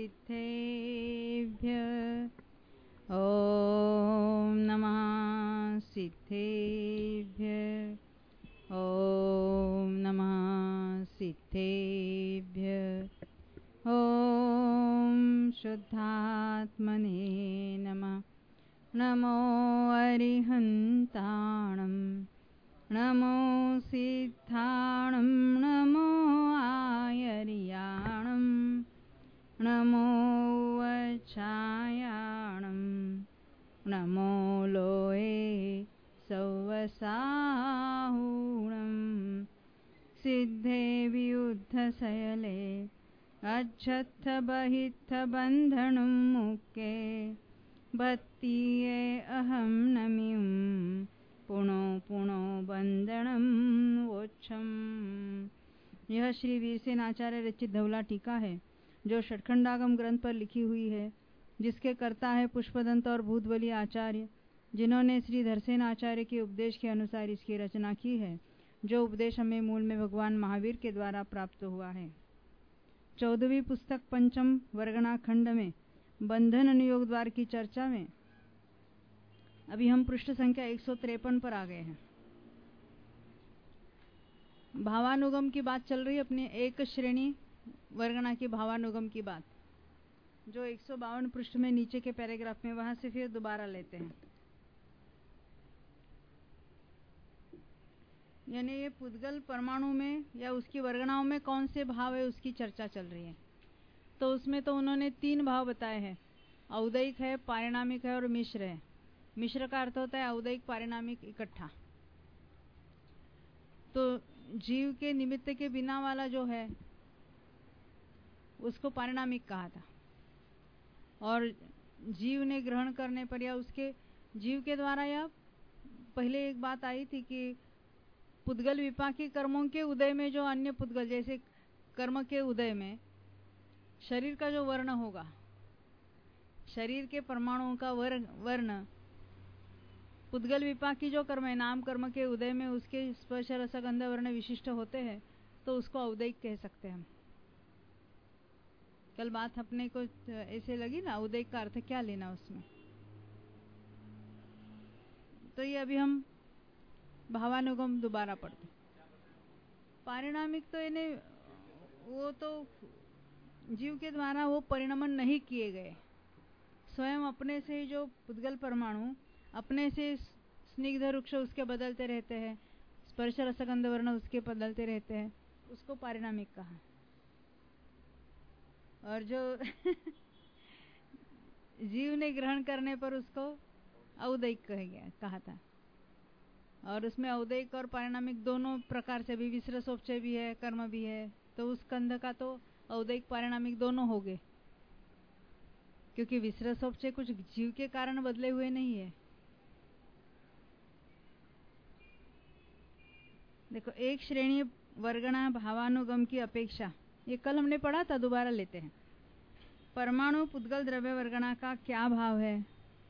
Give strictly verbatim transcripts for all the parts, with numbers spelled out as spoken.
सिद्धेभ्यः ॐ नमः सिद्धेभ्यः ॐ नमः सिद्धेभ्यः ॐ शुद्धात्मने नमः। नमो अरिहन्ताणं नमो सिद्धाणं नमो आयर्याणं नमो वचायाणं नमो लोये सौवसाहुणं सिद्धे वियुद्धशयले अच्छत्थ बहित्थ बन्धनं मुक्के भक्तिये अहं नमिं पुनो पुनो बंदनम वोच्छम। यह श्री वीरसेन आचार्य रचित धवला टीका है जो षटखंडागम ग्रंथ पर लिखी हुई है, जिसके कर्ता है पुष्पदंत और भूतबली आचार्य, जिन्होंने श्री धरसेन आचार्य के उपदेश के अनुसार इसकी रचना की है, जो उपदेश हमें मूल में भगवान महावीर के द्वारा प्राप्त हुआ है। चौदहवीं पुस्तक पंचम वर्गणा खंड में बंधन अनुयोग द्वार की चर्चा में अभी हम पृष्ठ संख्या एक सौ तिरपन पर आ गए हैं। भावानुगम की बात चल रही है, अपनी एक श्रेणी वर्गणा की भावानुगम की बात, जो एक सौ बावन पृष्ठ में नीचे के पैराग्राफ में, वहां से फिर दोबारा लेते हैं। यानी ये पुद्गल परमाणु में या उसकी वर्गणाओं में कौन से भाव है उसकी चर्चा चल रही है। तो उसमें तो उन्होंने तीन भाव बताए हैं, औदैक है, पारिणामिक है और मिश्र है। मिश्र का अर्थ होता है औदैक पारिणामिक इकट्ठा। तो जीव के निमित्त के बिना वाला जो है उसको पारिणामिक कहा था, और जीव ने ग्रहण करने पर या उसके जीव के द्वारा, या पहले एक बात आई थी कि पुद्गल विपाकी कर्मों के उदय में जो अन्य पुद्गल, जैसे कर्म के उदय में शरीर का जो वर्ण होगा, शरीर के परमाणुओं का वर्ण वर्ण पुद्गल विपाकी जो कर्म है, नाम कर्म के उदय में उसके स्पर्श रस गंध वर्ण विशिष्ट होते हैं, तो उसको औदैक कह सकते हैं हम। कल बात अपने को ऐसे लगी ना, औदैक का अर्थ क्या लेना उसमें। तो ये अभी हम भावानुगम दोबारा पढ़ते। पारिणामिक तो इन्हें वो तो जीव के द्वारा वो परिणमन नहीं किए गए, स्वयं अपने से ही जो पुद्गल परमाणु अपने से स्निग्ध वृक्ष उसके बदलते रहते हैं, स्पर्श रसगंध वर्ण उसके बदलते रहते हैं, उसको पारिणामिक कहा। और जो जीव ने ग्रहण करने पर उसको औदैक कह गया कहा था। और उसमें औदैक और पारिणामिक दोनों प्रकार से भी, विसरसोपचय भी है, कर्म भी है, तो उस कंध का तो औदैक पारिणामिक दोनों हो गए, क्योंकि विसरसोपचय कुछ जीव के कारण बदले हुए नहीं है। देखो, एक श्रेणी वर्गणा भावानुगम की अपेक्षा, ये कल हमने पढ़ा था, दोबारा लेते हैं। परमाणु पुद्गल द्रव्य वर्गणा का क्या भाव है?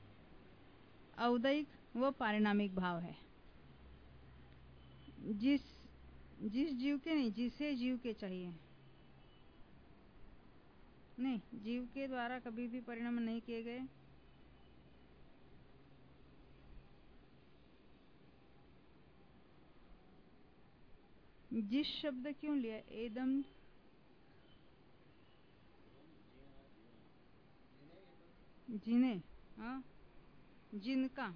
औदैक व पारिणामिक भाव है। जिस जिस जीव के नहीं, जिसे जीव के चाहिए नहीं, जीव के द्वारा कभी भी परिणाम नहीं किए गए। जिस शब्द क्यों लिया? एदम जिन्हें, हाँ, जिनका,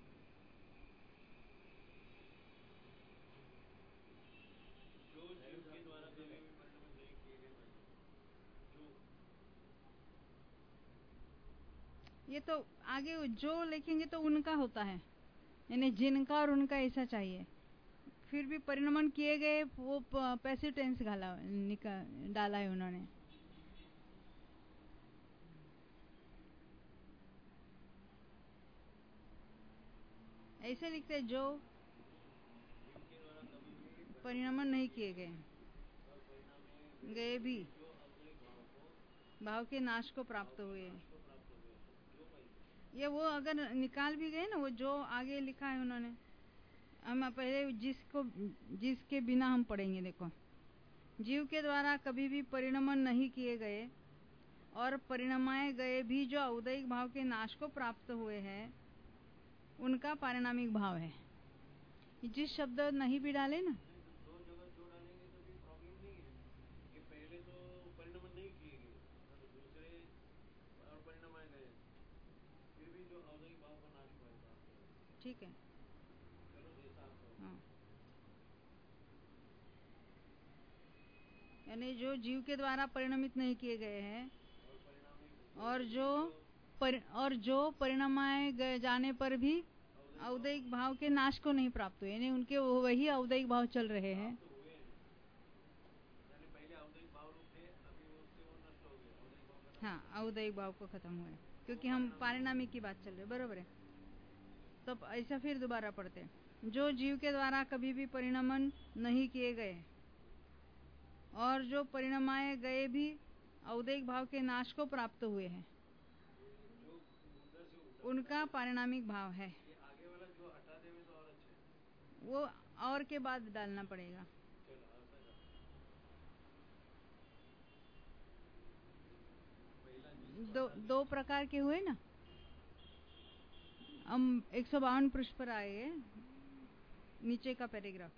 ये तो आगे जो लिखेंगे तो उनका होता है, यानी जिनका और उनका ऐसा चाहिए। फिर भी परिणमन किए गए, वो पैसिव टेंस डाला डाला है उन्होंने। ऐसे लिखते हैं, जो परिणमन नहीं किए गए गए भी भाव के नाश को प्राप्त हुए। ये वो अगर निकाल भी गए ना, वो जो आगे लिखा है उन्होंने, हम पहले जिसको जिसके बिना हम पढ़ेंगे। देखो, जीव के द्वारा कभी भी परिणमन नहीं किए गए और परिणमाए गए भी जो औदैहिक भाव के नाश को प्राप्त हुए हैं उनका पारिणामिक भाव है। जिस शब्द नहीं भी डाले ना, दो जगह जो डालेंगे तो भी प्रॉब्लम नहीं है। ये पहले तो परिणमन नहीं किए गए, दूसरे और परिणमाए गए, फिर भी जो औदैहिक भाव का नाश हुआ है। ठीक है, चलो जैसा आपको। हाँ, यानी जो जीव के द्वारा परिणमित नहीं किए गए हैं और जो पर, और जो परिणमाए गए जाने पर भी औदैहिक भाव के नाश को नहीं प्राप्त हुए, यानी उनके वो वही औदैहिक भाव चल रहे हैं। हाँ, औदैहिक भाव को खत्म हुए, क्योंकि हम पारिणामिक की बात चल रहे, बरोबर है। तो ऐसा फिर दोबारा पढ़ते हैं। जो जीव के द्वारा कभी भी परिणमन नहीं किए गए और जो परिणमाए गए भी औदैहिक भाव के नाश को प्राप्त हुए हैं उनका पारिणामिक भाव है। आगे वाला जो हटा देवे तो और अच्छा है। वो और के बाद डालना पड़ेगा। दो दो प्रकार के हुए ना। हम एक सौ बावन पृष्ठ पर आए, नीचे का पैराग्राफ।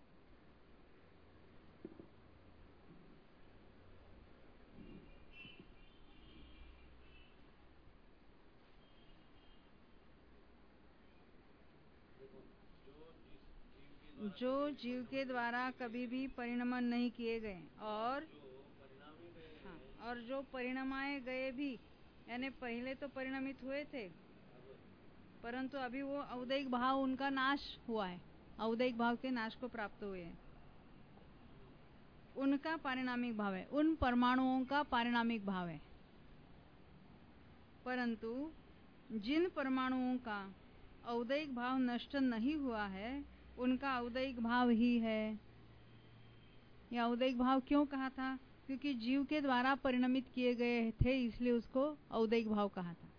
जो जीव के द्वारा कभी भी परिणमन नहीं किए गए और हाँ, और जो परिणमाए गए भी, यानी पहले तो परिणमित हुए थे परंतु अभी वो औदैहिक भाव उनका नाश हुआ है, औदैहिक भाव के नाश को प्राप्त हुए हैं, उनका पारिणामिक भाव है, उन परमाणुओं का पारिणामिक भाव है। परंतु जिन परमाणुओं का औदैहिक भाव नष्ट नहीं हुआ है उनका औदैहिक भाव ही है। यह औदैहिक भाव क्यों कहा था? क्योंकि जीव के द्वारा परिणमित किए गए थे, इसलिए उसको औदैहिक भाव कहा था।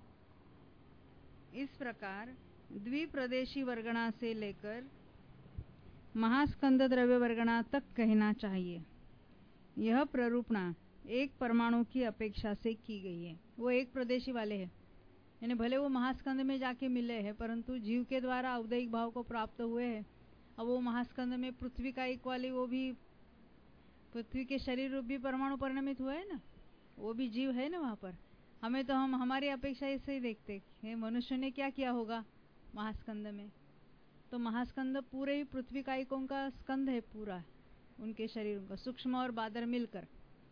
इस प्रकार द्विप्रदेशी वर्गणा से लेकर महास्कंद द्रव्य वर्गणा तक कहना चाहिए। यह प्ररूपणा एक परमाणु की अपेक्षा से की गई है। वो एक प्रदेशी वाले हैं, यानी भले वो महास्कंद में जाके मिले हैं परंतु जीव के द्वारा औदैहिक भाव को प्राप्त हुए हैं। अब वो महास्कंद में पृथ्वी का एक वाली, वो भी पृथ्वी के शरीर रूप भी परमाणु परिणमित हुए है ना, वो भी जीव है ना वहां पर। हमें तो हम हमारी अपेक्षा ऐसे ही देखते हैं, मनुष्य ने क्या किया होगा महास्कंद में। तो महास्कंद पूरे ही पृथ्वी कायिकों का स्कंद है, पूरा उनके शरीरों का, सूक्ष्म और बादर मिलकर।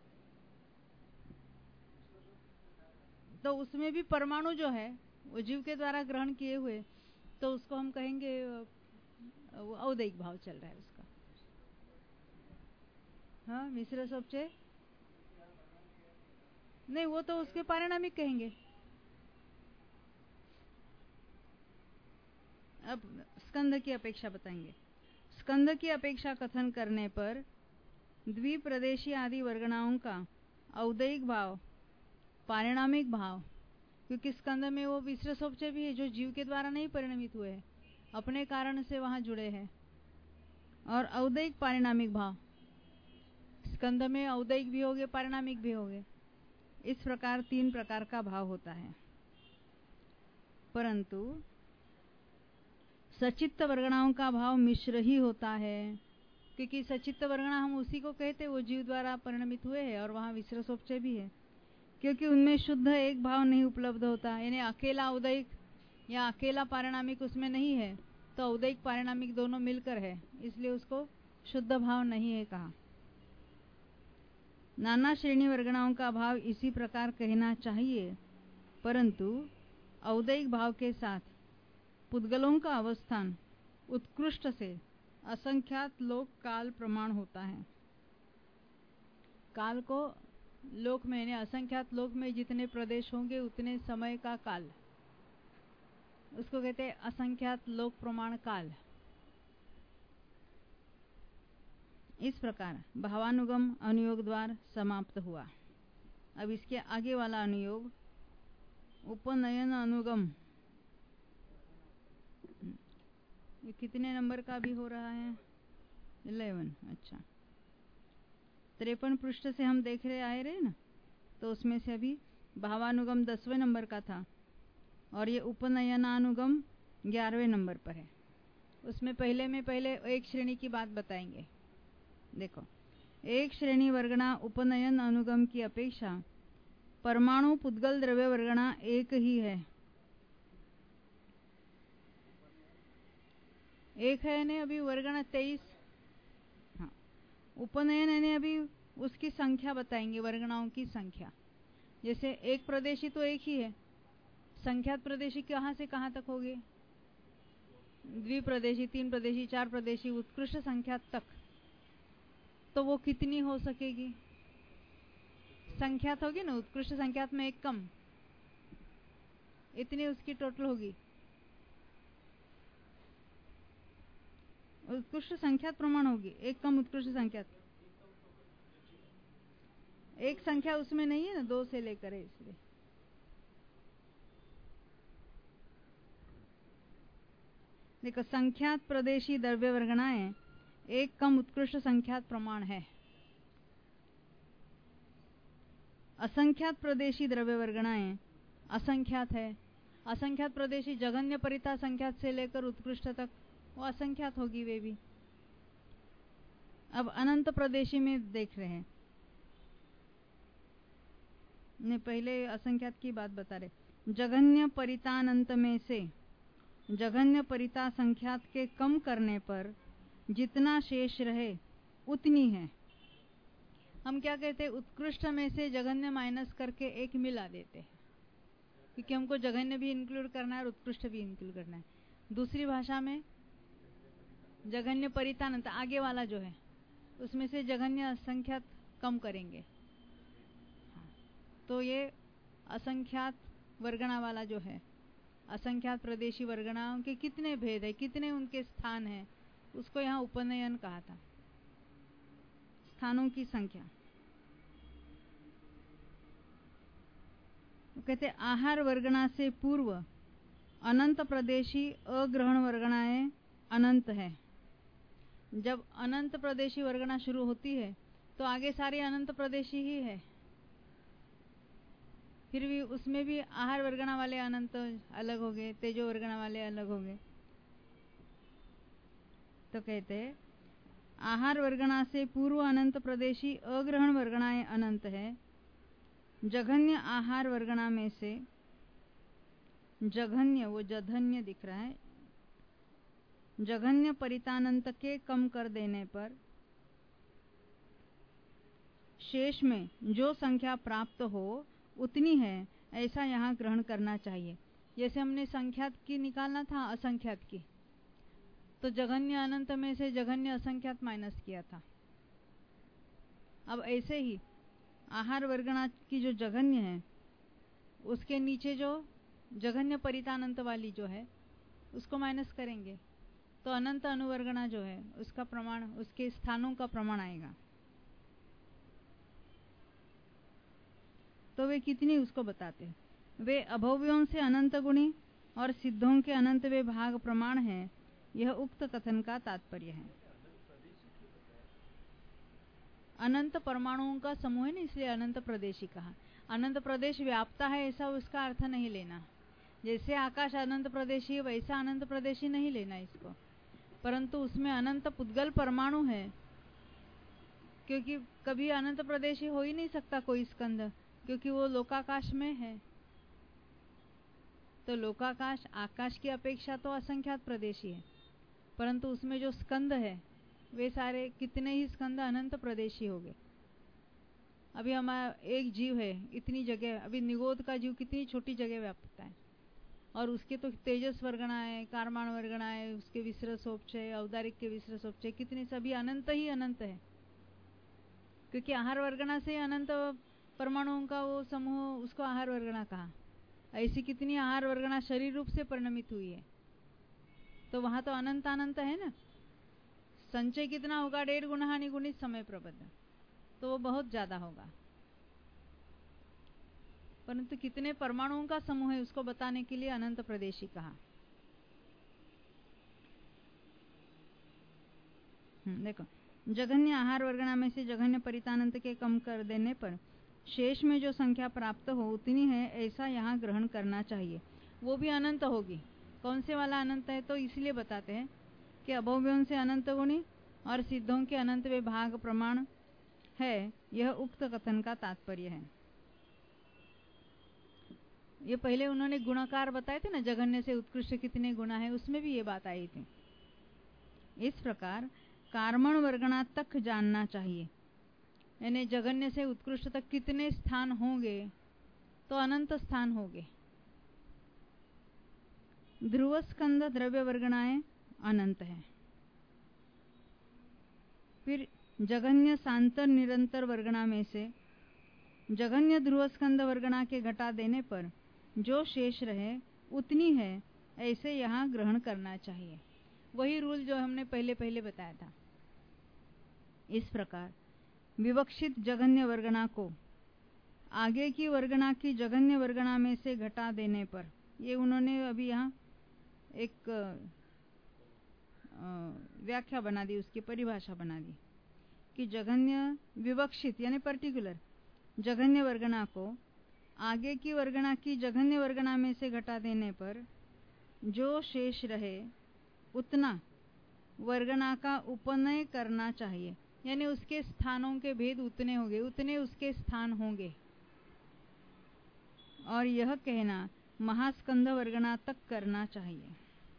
तो उसमें भी परमाणु जो है वो जीव के द्वारा ग्रहण किए हुए, तो उसको हम कहेंगे वो औदैहिक भाव चल रहा है उसका। हाँ, मिश्र सोपचे नहीं, वो तो उसके पारिणामिक कहेंगे। अब स्कंद की अपेक्षा बताएंगे। स्कंद की अपेक्षा कथन करने पर द्विप्रदेशी आदि वर्गणाओं का औदैहिक भाव, पारिणामिक भाव, क्योंकि स्कंद में वो मिश्र सोपचे भी है जो जीव के द्वारा नहीं परिणमित हुए हैं, अपने कारण से वहां जुड़े हैं, और औदैहिक पारिणामिक भाव, स्कंद में औदैहिक भी होगे पारिणामिक भी होगे। इस प्रकार तीन प्रकार का भाव होता है। परंतु सचित्त वर्गणाओं का भाव मिश्र ही होता है, क्योंकि सचित्त वर्गणा हम उसी को कहते हैं वो जीव द्वारा परिणमित हुए हैं और वहां मिश्र सोपचे भी है, क्योंकि उनमें शुद्ध एक भाव नहीं उपलब्ध होता, यानी अकेला औदैहिक या अकेला पारिणामिक उसमें नहीं है, तो औदैहिक पारिणामिक दोनों मिलकर है, इसलिए उसको शुद्ध भाव नहीं है कहा। नाना श्रेणी वर्गणाओं का भाव इसी प्रकार कहना चाहिए, परंतु औदैहिक भाव के साथ पुद्गलों का अवस्थान उत्कृष्ट से असंख्यात लोक काल प्रमाण होता है। काल को लोक में, यानी असंख्यात लोक में जितने प्रदेश होंगे उतने समय का काल, उसको कहते हैं असंख्यात लोक प्रमाण काल। इस प्रकार भावानुगम अनुयोग द्वार समाप्त हुआ। अब इसके आगे वाला अनुयोग उपनयन अनुगम, ये कितने नंबर का भी हो रहा है? इलेवन। अच्छा, तिरपन पृष्ठ से हम देख रहे आए रहे ना, तो उसमें से अभी भावानुगम दसवें नंबर का था और ये उपनयनानुगम ग्यारहवें नंबर पर है। उसमें पहले में पहले एक श्रेणी की बात बताएंगे। देखो, एक श्रेणी वर्गणा उपनयन अनुगम की अपेक्षा परमाणु पुद्गल द्रव्य वर्गणा एक ही है। एक है ने अभी वर्गणा तेईस। हाँ, उपनयन ने अभी उसकी संख्या बताएंगे, वर्गणाओं की संख्या। जैसे एक प्रदेशी तो एक ही है, संख्यात प्रदेशी कहाँ से कहाँ तक होगी? द्विप्रदेशी, तीन प्रदेशी, चार प्रदेशी, उत्कृष्ट संख्यात तक। तो वो कितनी हो सकेगी? संख्यात होगी ना, उत्कृष्ट संख्यात में एक कम, इतनी उसकी टोटल होगी। उत्कृष्ट संख्यात प्रमाण होगी, एक कम उत्कृष्ट संख्यात। एक संख्या उसमें नहीं है ना, दो से लेकर है, इसलिए देखो, संख्यात प्रदेशी द्रव्य वर्गणाएं एक कम उत्कृष्ट संख्यात प्रमाण है। असंख्यात प्रदेशी द्रव्य वर्गणाएं असंख्यात है। असंख्यात प्रदेशी जघन्य परिता संख्यात से लेकर उत्कृष्ट तक वो असंख्यात होगी वे भी। अब अनंत प्रदेशी में देख रहे हैं, ने पहले असंख्यात की बात बता रहे। जघन्य परितानंत में से जघन्य परिता संख्यात के कम करने पर जितना शेष रहे उतनी है। हम क्या कहते हैं, उत्कृष्ट में से जघन्य माइनस करके एक मिला देते हैं, क्योंकि हमको जघन्य भी इंक्लूड करना है और उत्कृष्ट भी इंक्लूड करना है। दूसरी भाषा में जघन्य परितानंत आगे वाला जो है उसमें से जघन्य असंख्यात कम करेंगे। तो ये असंख्यात वर्गणा वाला जो है, असंख्यात प्रदेशी वर्गणाओं के कितने भेद है, कितने उनके स्थान है, उसको यहाँ उपनयन कहा था, स्थानों की संख्या। कहते आहार वर्गणा से पूर्व अनंत प्रदेशी अग्रहण वर्गणाएं अनंत है। जब अनंत प्रदेशी वर्गणा शुरू होती है तो आगे सारे अनंत प्रदेशी ही है। फिर भी उसमें भी आहार वर्गणा वाले अनंत अलग हो गए, तेजो वर्गणा वाले अलग हो गए। तो कहते आहार वर्गणा से पूर्व अनंत प्रदेशी अग्रहण वर्गणाएं अनंत है। जघन्य आहार वर्गणा में से जघन्य, वो जधन्य दिख रहा है, जघन्य परितानंत के कम कर देने पर शेष में जो संख्या प्राप्त हो उतनी है, ऐसा यहाँ ग्रहण करना चाहिए। जैसे हमने संख्यात की निकालना था असंख्यात की, तो जघन्य अनंत में से जघन्य असंख्यात माइनस किया था। अब ऐसे ही आहार वर्गणा की जो जघन्य है उसके नीचे जो जघन्य परितानंत वाली जो है उसको माइनस करेंगे, तो अनंत अनुवर्गणा जो है उसका प्रमाण, उसके स्थानों का प्रमाण आएगा। तो वे कितनी उसको बताते हैं। वे अभव्यों से अनंत गुणी और सिद्धों के अनंत वे भाग प्रमाण है, यह उक्त कथन का तात्पर्य है। अनंत परमाणुओं का समूह है ना, इसलिए अनंत प्रदेशी कहा। अनंत प्रदेश व्याप्ता है ऐसा उसका अर्थ नहीं लेना। जैसे आकाश अनंत प्रदेशी है वैसा अनंत प्रदेशी नहीं लेना इसको, परंतु उसमें अनंत पुद्गल परमाणु है, क्योंकि कभी अनंत प्रदेशी हो ही नहीं सकता कोई स्कंद, क्योंकि वो लोकाकाश में है। तो लोकाकाश आकाश की अपेक्षा तो असंख्यात प्रदेशी है, परंतु उसमें जो स्कंद है वे सारे कितने ही स्कंद अनंत प्रदेशी हो गए। अभी हमारा एक जीव है इतनी जगह, अभी निगोद का जीव कितनी छोटी जगह व्यापता है, और उसके तो तेजस वर्गणा है, कारमान वर्गणा है, उसके विसरसोपचय, औदारिक के विसरसोपचय, कितने सभी अनंत ही अनंत है, क्योंकि आहार वर्गणा से अनंत परमाणुओं का वो समूह, उसको आहार वर्गणा कहा। ऐसी कितनी आहार वर्गणा शरीर रूप से परिणमित हुई है, तो वहां तो अनंत अनंत है ना। संचय कितना होगा, डेढ़ गुना हानि गुणित समय प्रबंध, तो वो बहुत ज्यादा होगा, परंतु कितने परमाणुओं का समूह है उसको बताने के लिए अनंत प्रदेशी कहा। देखो, जघन्य आहार वर्गणा में से जघन्य परितानंत के कम कर देने पर शेष में जो संख्या प्राप्त हो उतनी है ऐसा यहाँ ग्रहण करना चाहिए। वो भी अनंत होगी। कौन से वाला अनंत है? तो इसलिए बताते हैं कि अभव्यों से अनंत गुणी और सिद्धों के अनंत विभाग प्रमाण है, यह उक्त कथन का तात्पर्य है। ये पहले उन्होंने गुणाकार बताए थे ना, जघन्य से उत्कृष्ट कितने गुना है, उसमें भी ये बात आई थी। इस प्रकार कार्मण वर्गणा तक जानना चाहिए, यानी जघन्य से उत्कृष्ट तक कितने स्थान होंगे, तो अनंत स्थान होंगे। ध्रुव स्कंद द्रव्य वर्गणाएं अनंत है। फिर जघन्य सांतर निरंतर वर्गणा में से जघन्य ध्रुव स्कंद वर्गणा के घटा देने पर जो शेष रहे उतनी है, ऐसे यहाँ ग्रहण करना चाहिए। वही रूल जो हमने पहले पहले बताया था। इस प्रकार विवक्षित जघन्य वर्गणा को आगे की वर्गणा की जघन्य वर्गणा में से घटा देने पर, ये उन्होंने अभी यहाँ एक व्याख्या बना दी, उसकी परिभाषा बना दी कि जघन्य विवक्षित यानी पर्टिकुलर जघन्य वर्गणा को आगे की वर्गणा की जघन्य वर्गणा में से घटा देने पर जो शेष रहे उतना वर्गणा का उपनय करना चाहिए, यानी उसके स्थानों के भेद उतने होंगे, उतने उसके स्थान होंगे। और यह कहना महास्कंद वर्गणा तक करना चाहिए।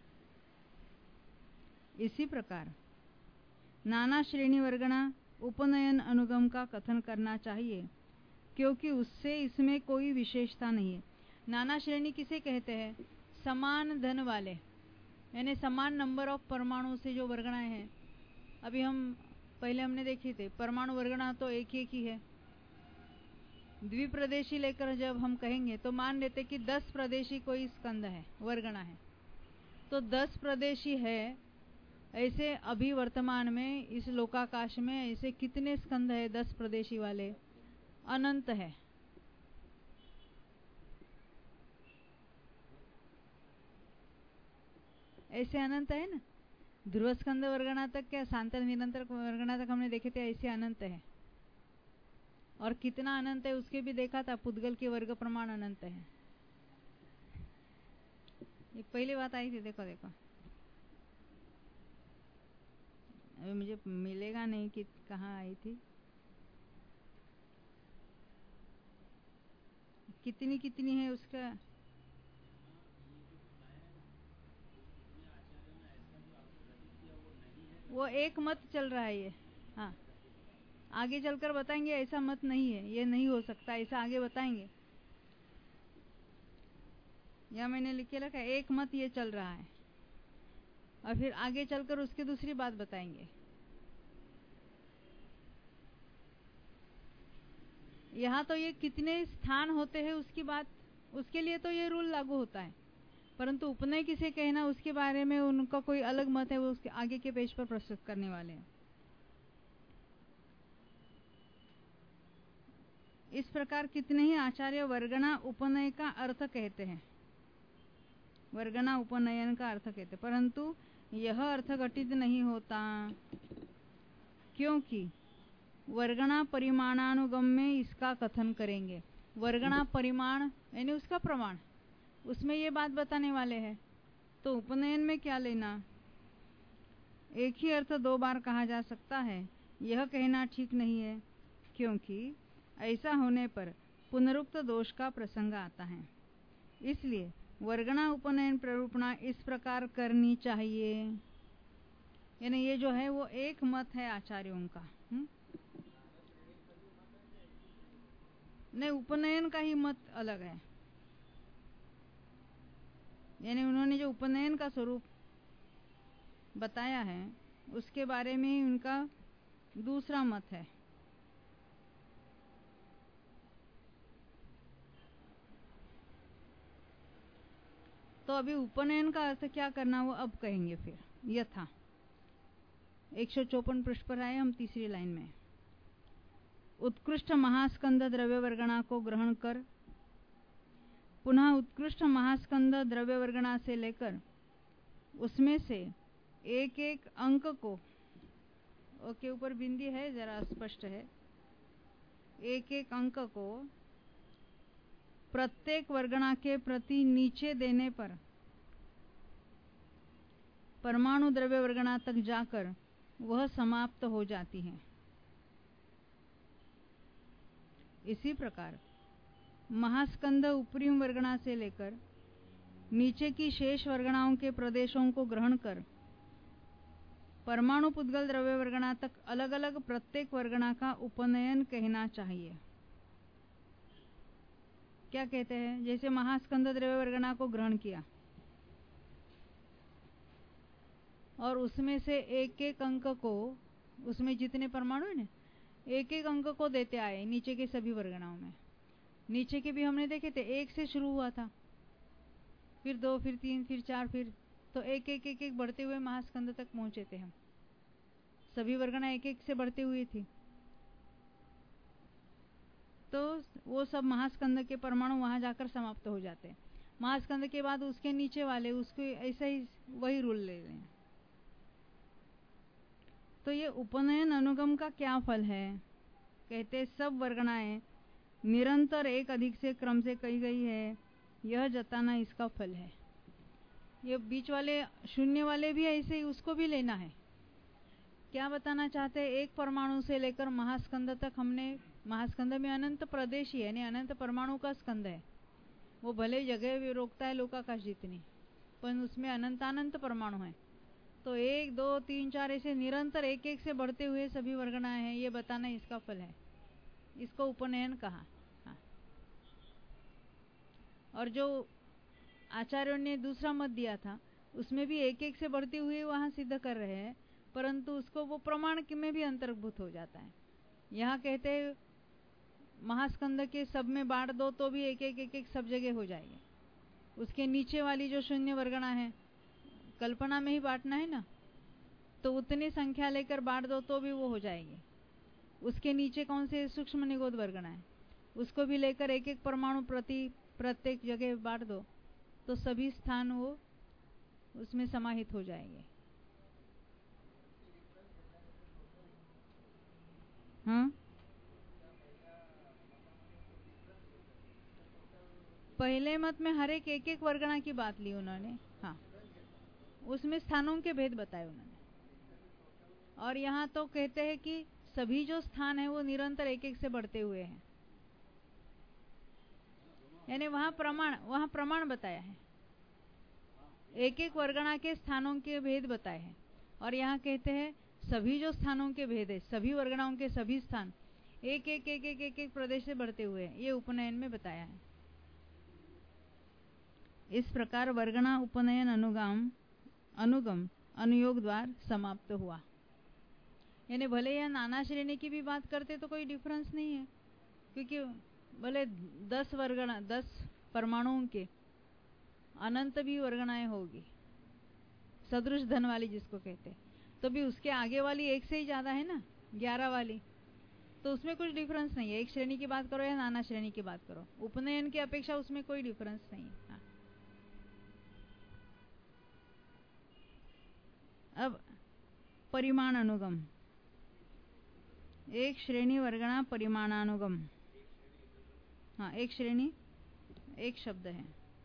इसी प्रकार नाना श्रेणी वर्गणा उपनयन अनुगम का कथन करना चाहिए, क्योंकि उससे इसमें कोई विशेषता नहीं है। नाना श्रेणी किसे कहते हैं? समान धन वाले, यानी समान नंबर ऑफ परमाणु से जो वर्गणाएं हैं। अभी हम पहले हमने देखी थे परमाणु वर्गणा तो एक एक ही है। द्विप्रदेशी लेकर जब हम कहेंगे तो मान लेते कि दस प्रदेशी कोई स्कंद है, वर्गणा है, तो दस प्रदेशी है। ऐसे अभी वर्तमान में इस लोकाकाश में ऐसे कितने स्कंद है दस प्रदेशी वाले? अनंत है। ऐसे अनंत है ना। ध्रुव स्कंद वर्गणा तक क्या सांतर निरंतर वर्गणा तक हमने देखे थे, ऐसे अनंत है। और कितना अनंत है उसके भी देखा था, पुद्गल के वर्ग प्रमाण अनंत है। ये पहली बात आई थी, देखो देखो अभी मुझे मिलेगा नहीं कि कहाँ आई थी। कितनी कितनी है उसका? वो एक मत चल रहा है ये। हाँ, आगे चलकर बताएंगे ऐसा मत नहीं है, ये नहीं हो सकता, ऐसा आगे बताएंगे। या मैंने लिख के रखा एक मत ये चल रहा है, और फिर आगे चलकर उसकी दूसरी बात बताएंगे। यहाँ तो ये कितने स्थान होते हैं उसकी बात, उसके लिए तो ये रूल लागू होता है, परंतु उपनय किसे कहना उसके बारे में उनका कोई अलग मत है, वो उसके आगे के पेज पर प्रस्तुत करने वाले हैं। इस प्रकार कितने ही आचार्य वर्गणा उपनय का अर्थ कहते हैं, वर्गणा उपनयन का अर्थ कहते, परंतु यह अर्थ घटित नहीं होता, क्योंकि वर्गणा परिमाणानुगम में इसका कथन करेंगे। वर्गणा परिमाण यानी उसका प्रमाण, उसमें ये बात बताने वाले हैं। तो उपनयन में क्या लेना? एक ही अर्थ दो बार कहा जा सकता है, यह कहना ठीक नहीं है, क्योंकि ऐसा होने पर पुनरुक्त दोष का प्रसंग आता है। इसलिए वर्गणा उपनयन प्ररूपणा इस प्रकार करनी चाहिए। यानी ये जो है वो एक मत है आचार्यों का। हुँ? नहीं, उपनयन का ही मत अलग है। यानी उन्होंने जो उपनयन का स्वरूप बताया है उसके बारे में ही उनका दूसरा मत है। तो अभी उपनयन का अर्थ क्या करना वो अब कहेंगे। फिर यथा एक सौ चौपन पृष्ठ पर आए हम तीसरी लाइन में, उत्कृष्ट महास्कंद द्रव्य वर्गणा को ग्रहण कर पुनः उत्कृष्ट महास्कंद द्रव्य वर्गणा से लेकर उसमें से एक एक अंक को, के ऊपर बिंदी है जरा स्पष्ट है, एक एक अंक को प्रत्येक वर्गणा के प्रति नीचे देने पर परमाणु द्रव्य वर्गणा तक जाकर वह समाप्त हो जाती है। इसी प्रकार महास्कंद ऊपरी वर्गणा से लेकर नीचे की शेष वर्गणाओं के प्रदेशों को ग्रहण कर परमाणु पुद्गल द्रव्य वर्गणा तक अलग अलग प्रत्येक वर्गणा का उपनयन कहना चाहिए। क्या कहते हैं? जैसे महास्कंद द्रव्य वर्गणा को ग्रहण किया और उसमें से एक एक अंक को, उसमें जितने परमाणु है ना, एक एक अंक को देते आए नीचे के सभी वर्गणाओं में। नीचे के भी हमने देखे थे, एक से शुरू हुआ था, फिर दो, फिर तीन, फिर चार, फिर तो एक एक एक एक बढ़ते हुए महास्कंद तक पहुंचे थे हम। सभी वर्गणा एक एक से बढ़ते हुए थी, तो वो सब महास्कंद के परमाणु वहां जाकर समाप्त हो जाते हैं। महास्कंद के बाद उसके नीचे वाले उसको ऐसा ही वही रूल ले लें। तो ये उपनयन अनुगम का क्या फल है? कहते सब वर्गणाएं निरंतर एक अधिक से क्रम से कही गई है, यह जताना इसका फल है। ये बीच वाले शून्य वाले भी ऐसे ही, उसको भी लेना है। क्या बताना चाहते हैं? एक परमाणु से लेकर महास्कंद तक हमने, महास्कंद में अनंत प्रदेश ही है, यानी अनंत परमाणु का स्कंद है। वो भले जगह भी रोकता है लोकाकाश जितनी, पर उसमें अनंत अनंत परमाणु है। तो एक, दो, तीन, चार ऐसे निरंतर एक एक से बढ़ते हुए सभी वर्गणाएं हैं, ये बताना इसका फल है। इसको उपनयन कहा। हाँ। और जो आचार्यों ने दूसरा मत दिया था, उसमें भी एक एक से बढ़ते हुए वहां सिद्ध कर रहे हैं, परंतु उसको वो प्रमाण में भी अंतर्भूत हो जाता है। यहाँ कहते हैं महास्कंद के सब में बांट दो तो भी एक एक एक एक सब जगह हो जाएगी। उसके नीचे वाली जो शून्य वर्गणा है, कल्पना में ही बांटना है ना, तो उतनी संख्या लेकर बांट दो तो भी वो हो जाएगी। उसके नीचे कौन से सूक्ष्म निगोद वर्गणा है, उसको भी लेकर एक एक परमाणु प्रति प्रत्येक जगह बांट दो तो सभी स्थान वो उसमें समाहित हो जाएंगे। हाँ, पहले मत में हर एक एक एक वर्गणा की बात ली उन्होंने। हाँ, उसमें स्थानों के भेद बताए उन्होंने। और यहाँ तो कहते हैं कि सभी जो स्थान है वो निरंतर एक एक से बढ़ते हुए हैं, यानी वहां प्रमाण वहां प्रमाण बताया है, एक एक वर्गणा के स्थानों के भेद बताए हैं। और यहाँ कहते हैं सभी जो स्थानों के भेद है, सभी वर्गणाओं के सभी स्थान एक एक एक एक एक एक प्रदेश से बढ़ते हुए हैं, ये उपनयन में बताया है। इस प्रकार वर्गणा उपनयन अनुगम अनुगम अनुयोग द्वार समाप्त हुआ। यानी भले यह नाना श्रेणी की भी बात करते तो कोई डिफरेंस नहीं है, क्योंकि भले दस वर्गणा दस परमाणुओं के अनंत भी वर्गणाएं होगी, सदृश धन वाली जिसको कहते, तो भी उसके आगे वाली एक से ही ज्यादा है ना, ग्यारह वाली, तो उसमें कुछ डिफरेंस नहीं है। एक श्रेणी की बात करो या नाना श्रेणी की बात करो, उपनयन की अपेक्षा उसमें कोई डिफरेंस नहीं है। हाँ। अब परिमाण अनुगम, एक श्रेणी वर्गणा परिमाणानुगम। हाँ, एक श्रेणी एक शब्द है।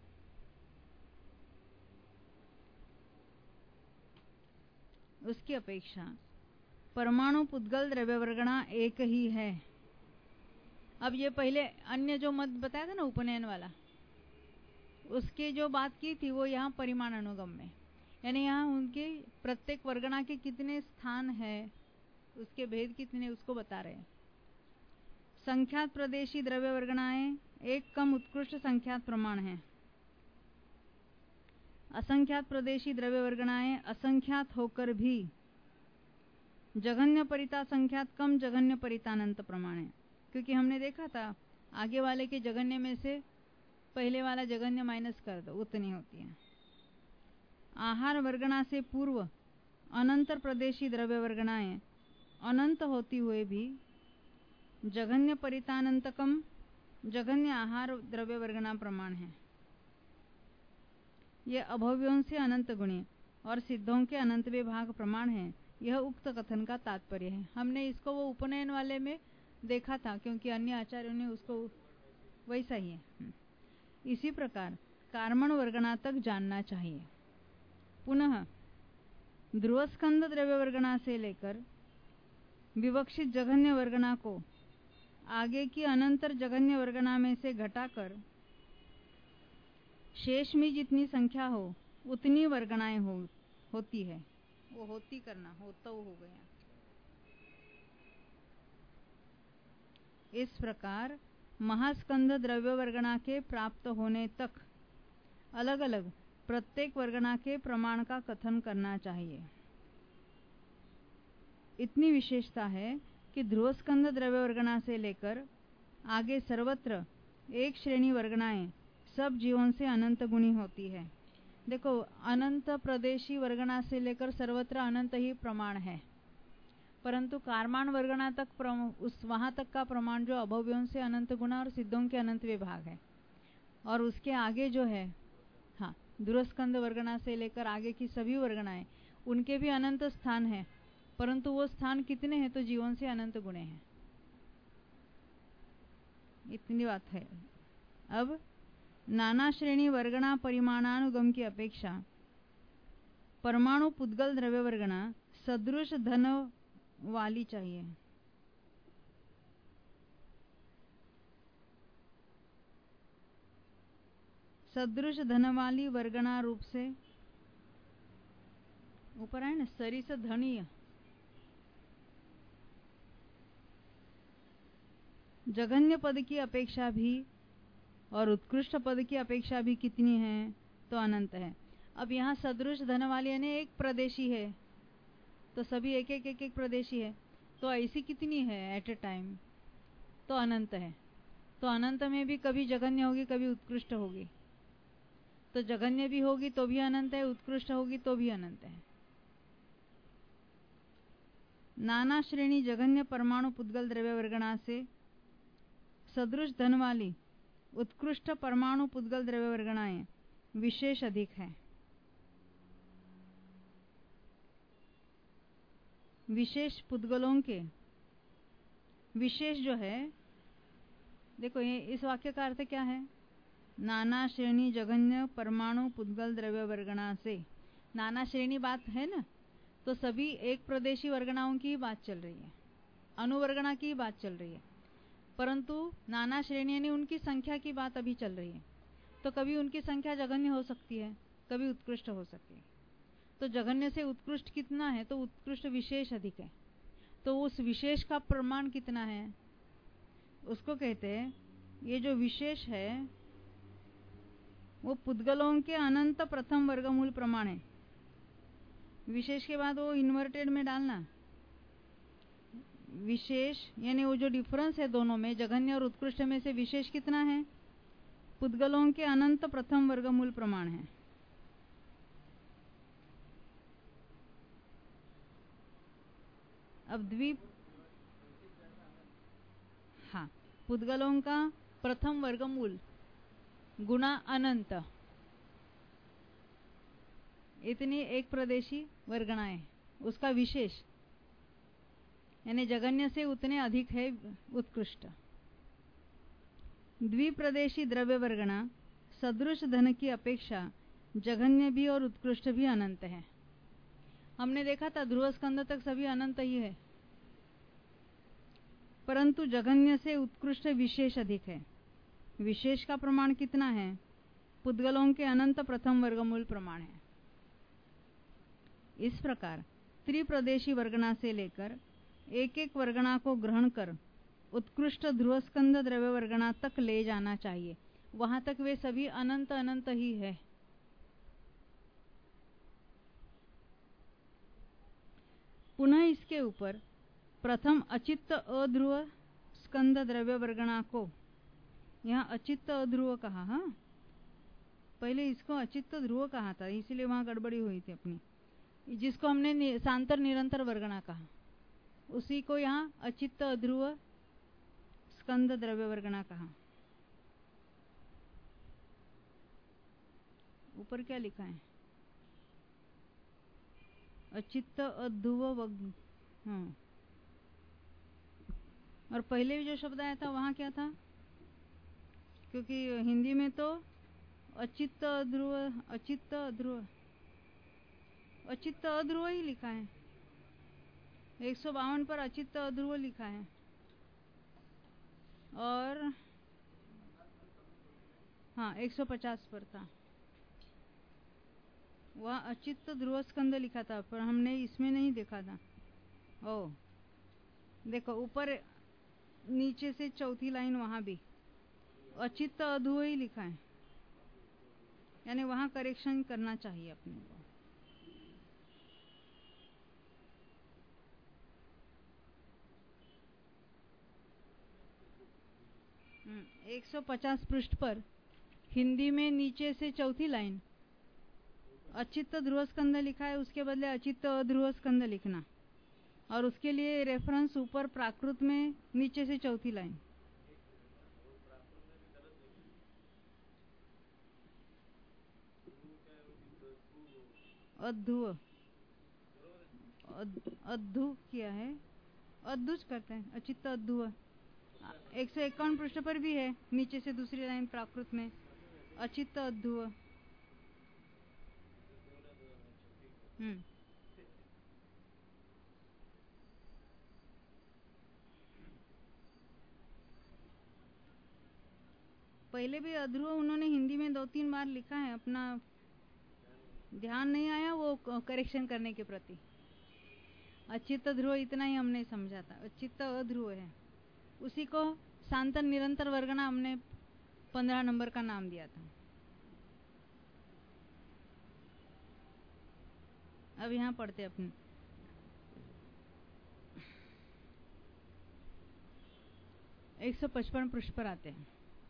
उसकी अपेक्षा परमाणु पुद्गल द्रव्य वर्गणा एक ही है। अब ये पहले अन्य जो मत बताया था ना उपनयन वाला, उसकी जो बात की थी वो यहाँ परिमाण अनुगम में, यानी यहाँ उनके प्रत्येक वर्गणा के कितने स्थान है, उसके भेद कितने, उसको बता रहे हैं। संख्यात प्रदेशी द्रव्य वर्गणाएं एक कम उत्कृष्ट संख्यात प्रमाण है। असंख्यात प्रदेशी द्रव्य वर्गणाएं असंख्यात होकर भी जघन्य परिता संख्यात कम जघन्य परितानंत प्रमाण है। क्योंकि हमने देखा था आगे वाले के जघन्य में से पहले वाला जघन्य माइनस कर दो, उतनी होती है। आहार वर्गणा से पूर्व अनंतर प्रदेशी द्रव्य वर्गणाएं अनंत होती हुए भी जघन्य परितानंतकम जघन्य आहार द्रव्य वर्गणा प्रमाण है। यह अभव्यों से अनंत गुणी और सिद्धों के अनंतवे भाग प्रमाण है। यह उक्त कथन का तात्पर्य है। हमने इसको वो उपनयन वाले में देखा था, क्योंकि अन्य आचार्यों ने उसको वैसा ही है। इसी प्रकार कार्मण वर्गणा तक जानना चाहिए। पुनः ध्रुवस्कंद द्रव्य वर्गणा से लेकर विवक्षित जघन्य वर्गणा को आगे की अनंतर जघन्य वर्गणा में से घटाकर शेष में जितनी संख्या हो उतनी वर्गणाएं हो होती है। वो होती करना हो तो हो गया। इस प्रकार महास्कंद द्रव्य वर्गणा के प्राप्त होने तक अलग अलग प्रत्येक वर्गणा के प्रमाण का कथन करना चाहिए। इतनी विशेषता है कि ध्रुवस्कंद द्रव्य वर्गणा से लेकर आगे सर्वत्र एक श्रेणी वर्गणाएं सब जीवों से अनंत गुणी होती है। देखो, अनंत प्रदेशी वर्गणा से लेकर सर्वत्र अनंत ही प्रमाण है, परंतु कार्माण वर्गणा तक उस वहां तक का प्रमाण जो अभव्यों से अनंत गुणा और सिद्धों के अनंत विभाग है, और उसके आगे जो है, हाँ, ध्रुवस्कंद वर्गणा से लेकर आगे की सभी वर्गणाएं उनके भी अनंत स्थान है, परंतु वो स्थान कितने हैं? तो जीवन से अनंत गुणे हैं। इतनी बात है। अब नाना श्रेणी वर्गणा परिमाणानुगम की अपेक्षा परमाणु पुद्गल द्रव्य वर्गणा सदृश धन वाली चाहिए। सदृश धन वाली वर्गणा रूप से ऊपर है ना, सरिस धनीय जघन्य पद की अपेक्षा भी और उत्कृष्ट पद की अपेक्षा भी कितनी है? तो अनंत है। अब यहाँ सदृश धन वाली यानी एक प्रदेशी है, तो सभी एक एक एक एक प्रदेशी है, तो ऐसी कितनी है एट ए टाइम? तो अनंत है। तो अनंत में भी कभी जघन्य होगी, कभी उत्कृष्ट होगी। तो जघन्य भी होगी तो भी अनंत है, उत्कृष्ट होगी तो भी अनंत है। नाना श्रेणी जघन्य परमाणु पुद्गल द्रव्य वर्गणा से सदृश धन वाली उत्कृष्ट परमाणु पुद्गल द्रव्य वर्गणाएं विशेष अधिक है। विशेष पुद्गलों के विशेष जो है, देखो ये इस वाक्य का अर्थ क्या है? नाना श्रेणी जघन्य परमाणु पुद्गल द्रव्य वर्गणा से, नाना श्रेणी बात है ना, तो सभी एक प्रदेशी वर्गणाओं की बात चल रही है, अनुवर्गणा की बात चल रही है, परंतु नाना श्रेणी यानी उनकी संख्या की बात अभी चल रही है। तो कभी उनकी संख्या जघन्य हो सकती है, कभी उत्कृष्ट हो सकती है। तो जघन्य से उत्कृष्ट कितना है? तो उत्कृष्ट विशेष अधिक है। तो उस विशेष का प्रमाण कितना है? उसको कहते हैं, ये जो विशेष है वो पुद्गलों के अनंत प्रथम वर्गमूल प्रमाण है। विशेष के बाद वो इन्वर्टेड में डालना, विशेष यानी वो जो डिफरेंस है दोनों में, जघन्य और उत्कृष्ट में से विशेष कितना है? पुद्गलों के अनंत प्रथम वर्गमूल प्रमाण है। अब द्वीप, हाँ, पुद्गलों का प्रथम वर्गमूल गुणा अनंत, इतनी एक प्रदेशी वर्गणाएं, उसका विशेष यानी जघन्य से उतने अधिक है उत्कृष्ट। द्विप्रदेशी द्रव्य वर्गणा सदृश धन की अपेक्षा जघन्य भी और उत्कृष्ट भी अनंत है। हमने देखा था ध्रुवस्कंद तक सभी अनंत ही है, परंतु जघन्य से उत्कृष्ट विशेष अधिक है। विशेष का प्रमाण कितना है? पुद्गलों के अनंत प्रथम वर्गमूल प्रमाण है। इस प्रकार त्रिप्रदेशी वर्गणा से लेकर एक एक वर्गणा को ग्रहण कर उत्कृष्ट ध्रुवस्कंद द्रव्य वर्गणा तक ले जाना चाहिए। वहां तक वे सभी अनंत अनंत ही है। पुनः इसके ऊपर प्रथम अचित्त अध्रुव स्कंद द्रव्य वर्गणा को, यहाँ अचित्त अध्रुव कहा, हाँ, पहले इसको अचित्त ध्रुव कहा था, इसलिए वहां गड़बड़ी हुई थी अपनी, जिसको हमने सांतर निरंतर वर्गणा कहा, उसी को यहाँ अचित्त अध्रुव स्कंद द्रव्य वर्गणा कहा। ऊपर क्या लिखा है? अचित्त अध्रुव वग, हाँ, और पहले भी जो शब्द आया था वहाँ क्या था? क्योंकि हिंदी में तो अचित्त अध्रुव, अचित्त अध्रुव, अचित्त अध्रुव ही लिखा है। एक सौ बावन पर अचित्त अध्रुव लिखा है और हाँ एक सौ पचास पर था, वह अचित्त ध्रुव स्कंद लिखा था, पर हमने इसमें नहीं देखा था। ओ देखो ऊपर नीचे से चौथी लाइन वहाँ भी अचित्त अध्रुव ही लिखा है, यानी वहाँ करेक्शन करना चाहिए अपने को। एक सौ पचास पृष्ठ पर हिंदी में नीचे से चौथी लाइन अचित्त ध्रुव स्कंद लिखा है, उसके बदले अचित्त अध्रुव स्कंद लिखना, और उसके लिए रेफरेंस ऊपर प्राकृत में नीचे से चौथी लाइन। अध्रुव अद्धु किया है, अद्धुज करते हैं, अचित्त अध्रुव। एक सौ इक्यावन पृष्ठ पर भी है नीचे से दूसरी लाइन प्राकृत में अचित्त अध्रुव। हम्म पहले भी अध्रुव उन्होंने हिंदी में दो तीन बार लिखा है, अपना ध्यान नहीं आया वो करेक्शन करने के प्रति। अचित्त ध्रुव इतना ही हमने समझा था, अचित्त अध्रुव है, उसी को सांतन निरंतर वर्गना हमने पंद्रह नंबर का नाम दिया था। अब यहाँ पढ़ते अपने एक सौ पचपन पृष्ठ पर आते हैं,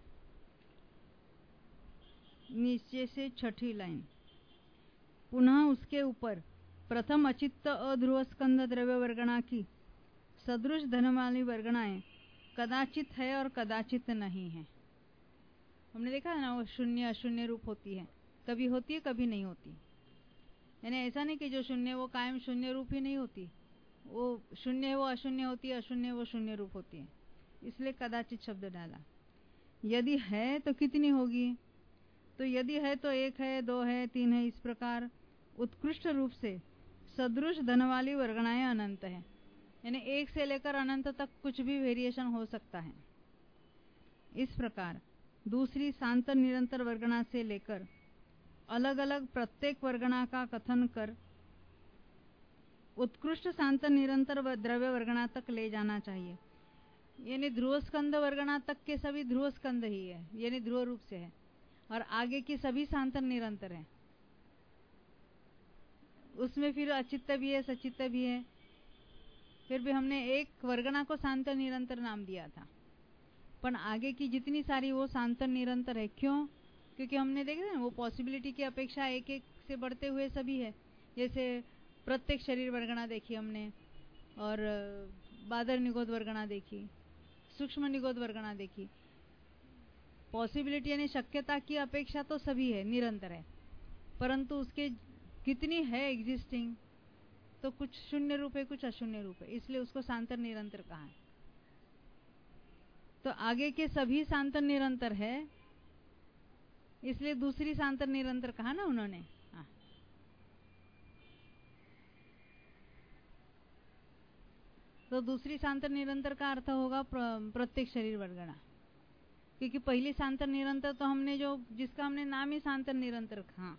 नीचे से छठी लाइन, पुनः उसके ऊपर प्रथम अचित्त अध्रुव स्कंद द्रव्य वर्गणा की सदृश धन वाली वर्गणाएं कदाचित है और कदाचित नहीं है। हमने देखा है ना, वो शून्य अशून्य रूप होती है, कभी होती है कभी नहीं होती। यानी ऐसा नहीं कि जो शून्य वो कायम शून्य रूप ही नहीं होती, वो शून्य है वो अशून्य होती है, अशून्य वो शून्य रूप होती है, इसलिए कदाचित शब्द डाला। यदि है तो कितनी होगी? तो यदि है तो एक है, दो है, तीन है, इस प्रकार उत्कृष्ट रूप से सदृश धन वाली वर्गणाएं अनंत है। यानी एक से लेकर अनंत तक कुछ भी वेरिएशन हो सकता है। इस प्रकार दूसरी शांत निरंतर वर्गणा से लेकर अलग अलग प्रत्येक वर्गणा का कथन कर उत्कृष्ट शांत निरंतर द्रव्य वर्गणा तक ले जाना चाहिए। यानी ध्रुव स्कंद वर्गणा तक के सभी ध्रुव स्कंद ही है, यानी ध्रुव रूप से है, और आगे की सभी शांत निरंतर है। उसमें फिर अचित्त भी है, सचित्त भी है, फिर भी हमने एक वर्गणा को शांत निरंतर नाम दिया था, पर आगे की जितनी सारी वो शांत निरंतर है। क्यों? क्योंकि हमने देखा ना वो पॉसिबिलिटी की अपेक्षा एक एक से बढ़ते हुए सभी है। जैसे प्रत्येक शरीर वर्गणा देखी हमने, और बादर निगोद वर्गणा देखी, सूक्ष्म निगोद वर्गणा देखी। पॉसिबिलिटी यानी शक्यता की अपेक्षा तो सभी है, निरंतर है, परंतु उसके कितनी है एग्जिस्टिंग, तो कुछ शून्य रूप है, कुछ अशून्य रूप है, इसलिए उसको शांतर निरंतर कहा है। तो आगे के सभी शांतर निरंतर है, इसलिए दूसरी शांतर निरंतर कहा ना उन्होंने। हाँ, तो दूसरी शांतर निरंतर का अर्थ होगा प्रत्येक शरीर वर्गणा, क्योंकि पहली शांतर निरंतर तो हमने जो जिसका हमने नाम ही शांतर निरंतर कहा।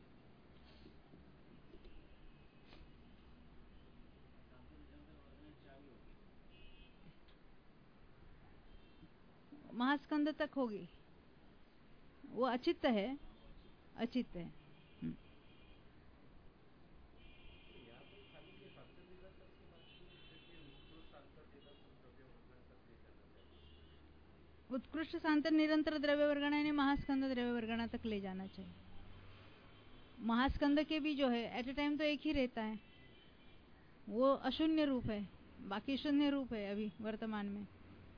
महास्कंद तक होगी, वो अचित्त है, अचित्त है। उत्कृष्ट शांत निरंतर द्रव्य वर्गणा ने महास्कंद द्रव्य वर्गणा तक ले जाना चाहिए। महास्कंद के भी जो है एट ए टाइम तो एक ही रहता है, वो अशून्य रूप है, बाकी शून्य रूप है अभी वर्तमान में।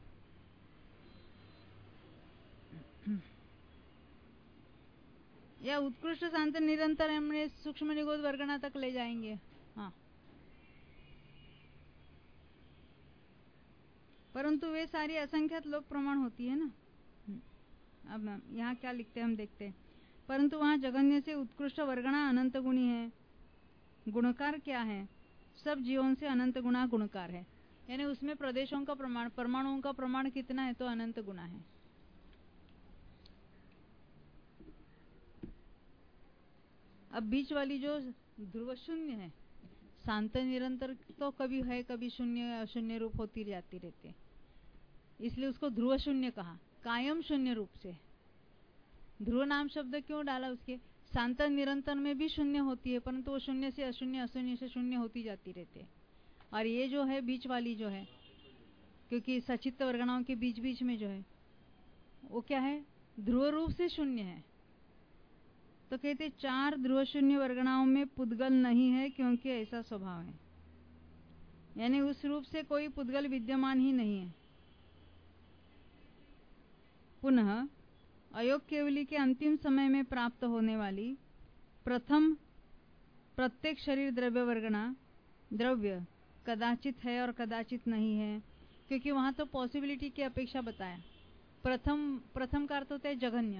या उत्कृष्ट शांत निरंतर हमने सूक्ष्म निगोद वर्गणा तक ले जाएंगे। हाँ, परंतु वे सारी असंख्यात लोक प्रमाण होती है ना। अब यहाँ क्या लिखते हैं हम देखते हैं। परंतु वहाँ जगन्य से उत्कृष्ट वर्गणा अनंत गुणी है। गुणकार क्या है? सब जीवों से अनंत गुणा गुणकार है, यानी उसमें प्रदेशों का प्रमाण, परमाणुओं का प्रमाण कितना है? तो अनंत गुणा है। अब बीच वाली जो ध्रुव शून्य है, शांत निरंतर तो कभी है कभी शून्य अशून्य रूप होती जाती रहती है, इसलिए उसको ध्रुव शून्य कहा। कायम शून्य रूप से ध्रुव नाम शब्द क्यों डाला? उसके शांत निरंतर में भी शून्य होती है, परंतु वो शून्य से अशून्य अशून्य से शून्य होती जाती रहती है। और ये जो है बीच वाली जो है, क्योंकि सचित्त वर्गणाओं के बीच बीच में जो है वो क्या है? ध्रुव रूप से शून्य है। तो कहते चार ध्रुव शून्य वर्गणाओं में पुद्गल नहीं है, क्योंकि ऐसा स्वभाव है, यानी उस रूप से कोई पुद्गल विद्यमान ही नहीं है। पुनः अयोग केवली के अंतिम समय में प्राप्त होने वाली प्रथम प्रत्येक शरीर द्रव्य वर्गणा द्रव्य कदाचित है और कदाचित नहीं है, क्योंकि वहां तो पॉसिबिलिटी की अपेक्षा बताया। प्रथम प्रथम का अर्थ होता है जघन्य।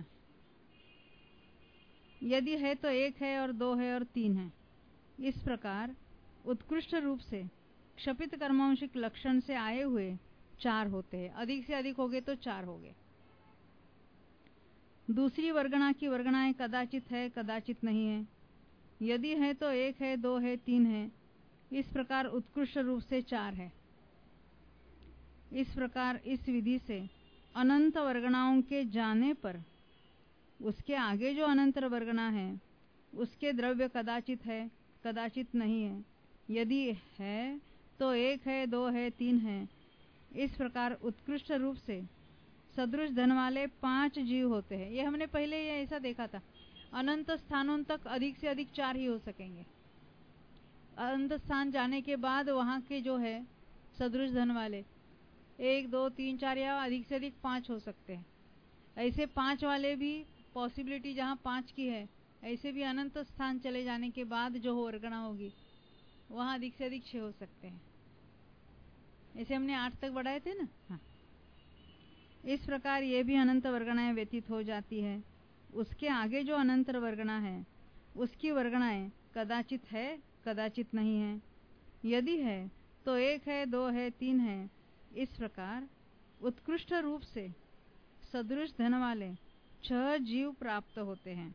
यदि है तो एक है और दो है और तीन है। इस प्रकार उत्कृष्ट रूप से क्षपित कर्मांशिक लक्षण से आए हुए चार होते हैं। अधिक से अधिक हो गए तो चार हो गए। दूसरी वर्गणा की वर्गणाएं कदाचित है कदाचित नहीं है। यदि है तो एक है, दो है, तीन है। इस प्रकार उत्कृष्ट रूप से चार है। इस प्रकार इस विधि से अनंत वर्गणाओं के जाने पर उसके आगे जो अनंत वर्गणा है उसके द्रव्य कदाचित है कदाचित नहीं है। यदि है तो एक है, दो है, तीन है। इस प्रकार उत्कृष्ट रूप से सदृश धन वाले पांच जीव होते हैं। ये हमने पहले ये ऐसा देखा था। अनंत स्थानों तक अधिक से अधिक चार ही हो सकेंगे। अनंत स्थान जाने के बाद वहां के जो है सदृश धन वाले एक, दो, तीन, चार या अधिक से अधिक पांच हो सकते हैं। ऐसे पांच वाले भी पॉसिबिलिटी जहां पांच की है, ऐसे भी अनंत स्थान चले जाने के बाद जो वर्गणा होगी वहां अधिक से अधिक छह हो सकते हैं। ऐसे हमने आठ तक बढ़ाए थे ना। हाँ। इस प्रकार ये भी अनंत वर्गणाएं व्यतीत हो जाती है। उसके आगे जो अनंत वर्गणा है उसकी वर्गणाएं कदाचित है कदाचित नहीं है। यदि है तो एक है, दो है, तीन है। इस प्रकार उत्कृष्ट रूप से सदृश धन वाले छह जीव प्राप्त होते हैं।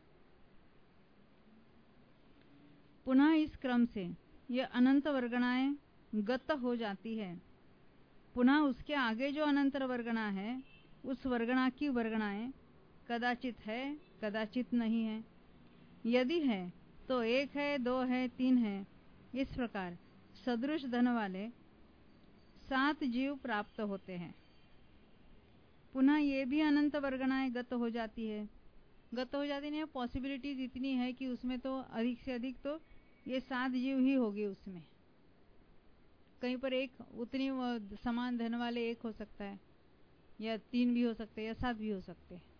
पुनः इस क्रम से यह अनंत वर्गणाएं गत हो जाती है। पुनः उसके आगे जो अनंत वर्गणा है उस वर्गणा की वर्गणाएं कदाचित है कदाचित नहीं है। यदि है तो एक है, दो है, तीन है। इस प्रकार सदृश धन वाले सात जीव प्राप्त होते हैं। पुनः ये भी अनंत वर्गणाएं गत हो जाती है। गत हो जाती नहीं, पॉसिबिलिटीज इतनी है कि उसमें तो अधिक से अधिक तो ये सात जीव ही होगी। उसमें कहीं पर एक उतनी समान धन वाले एक हो सकता है, या तीन भी हो सकते हैं, या सात भी हो सकते हैं।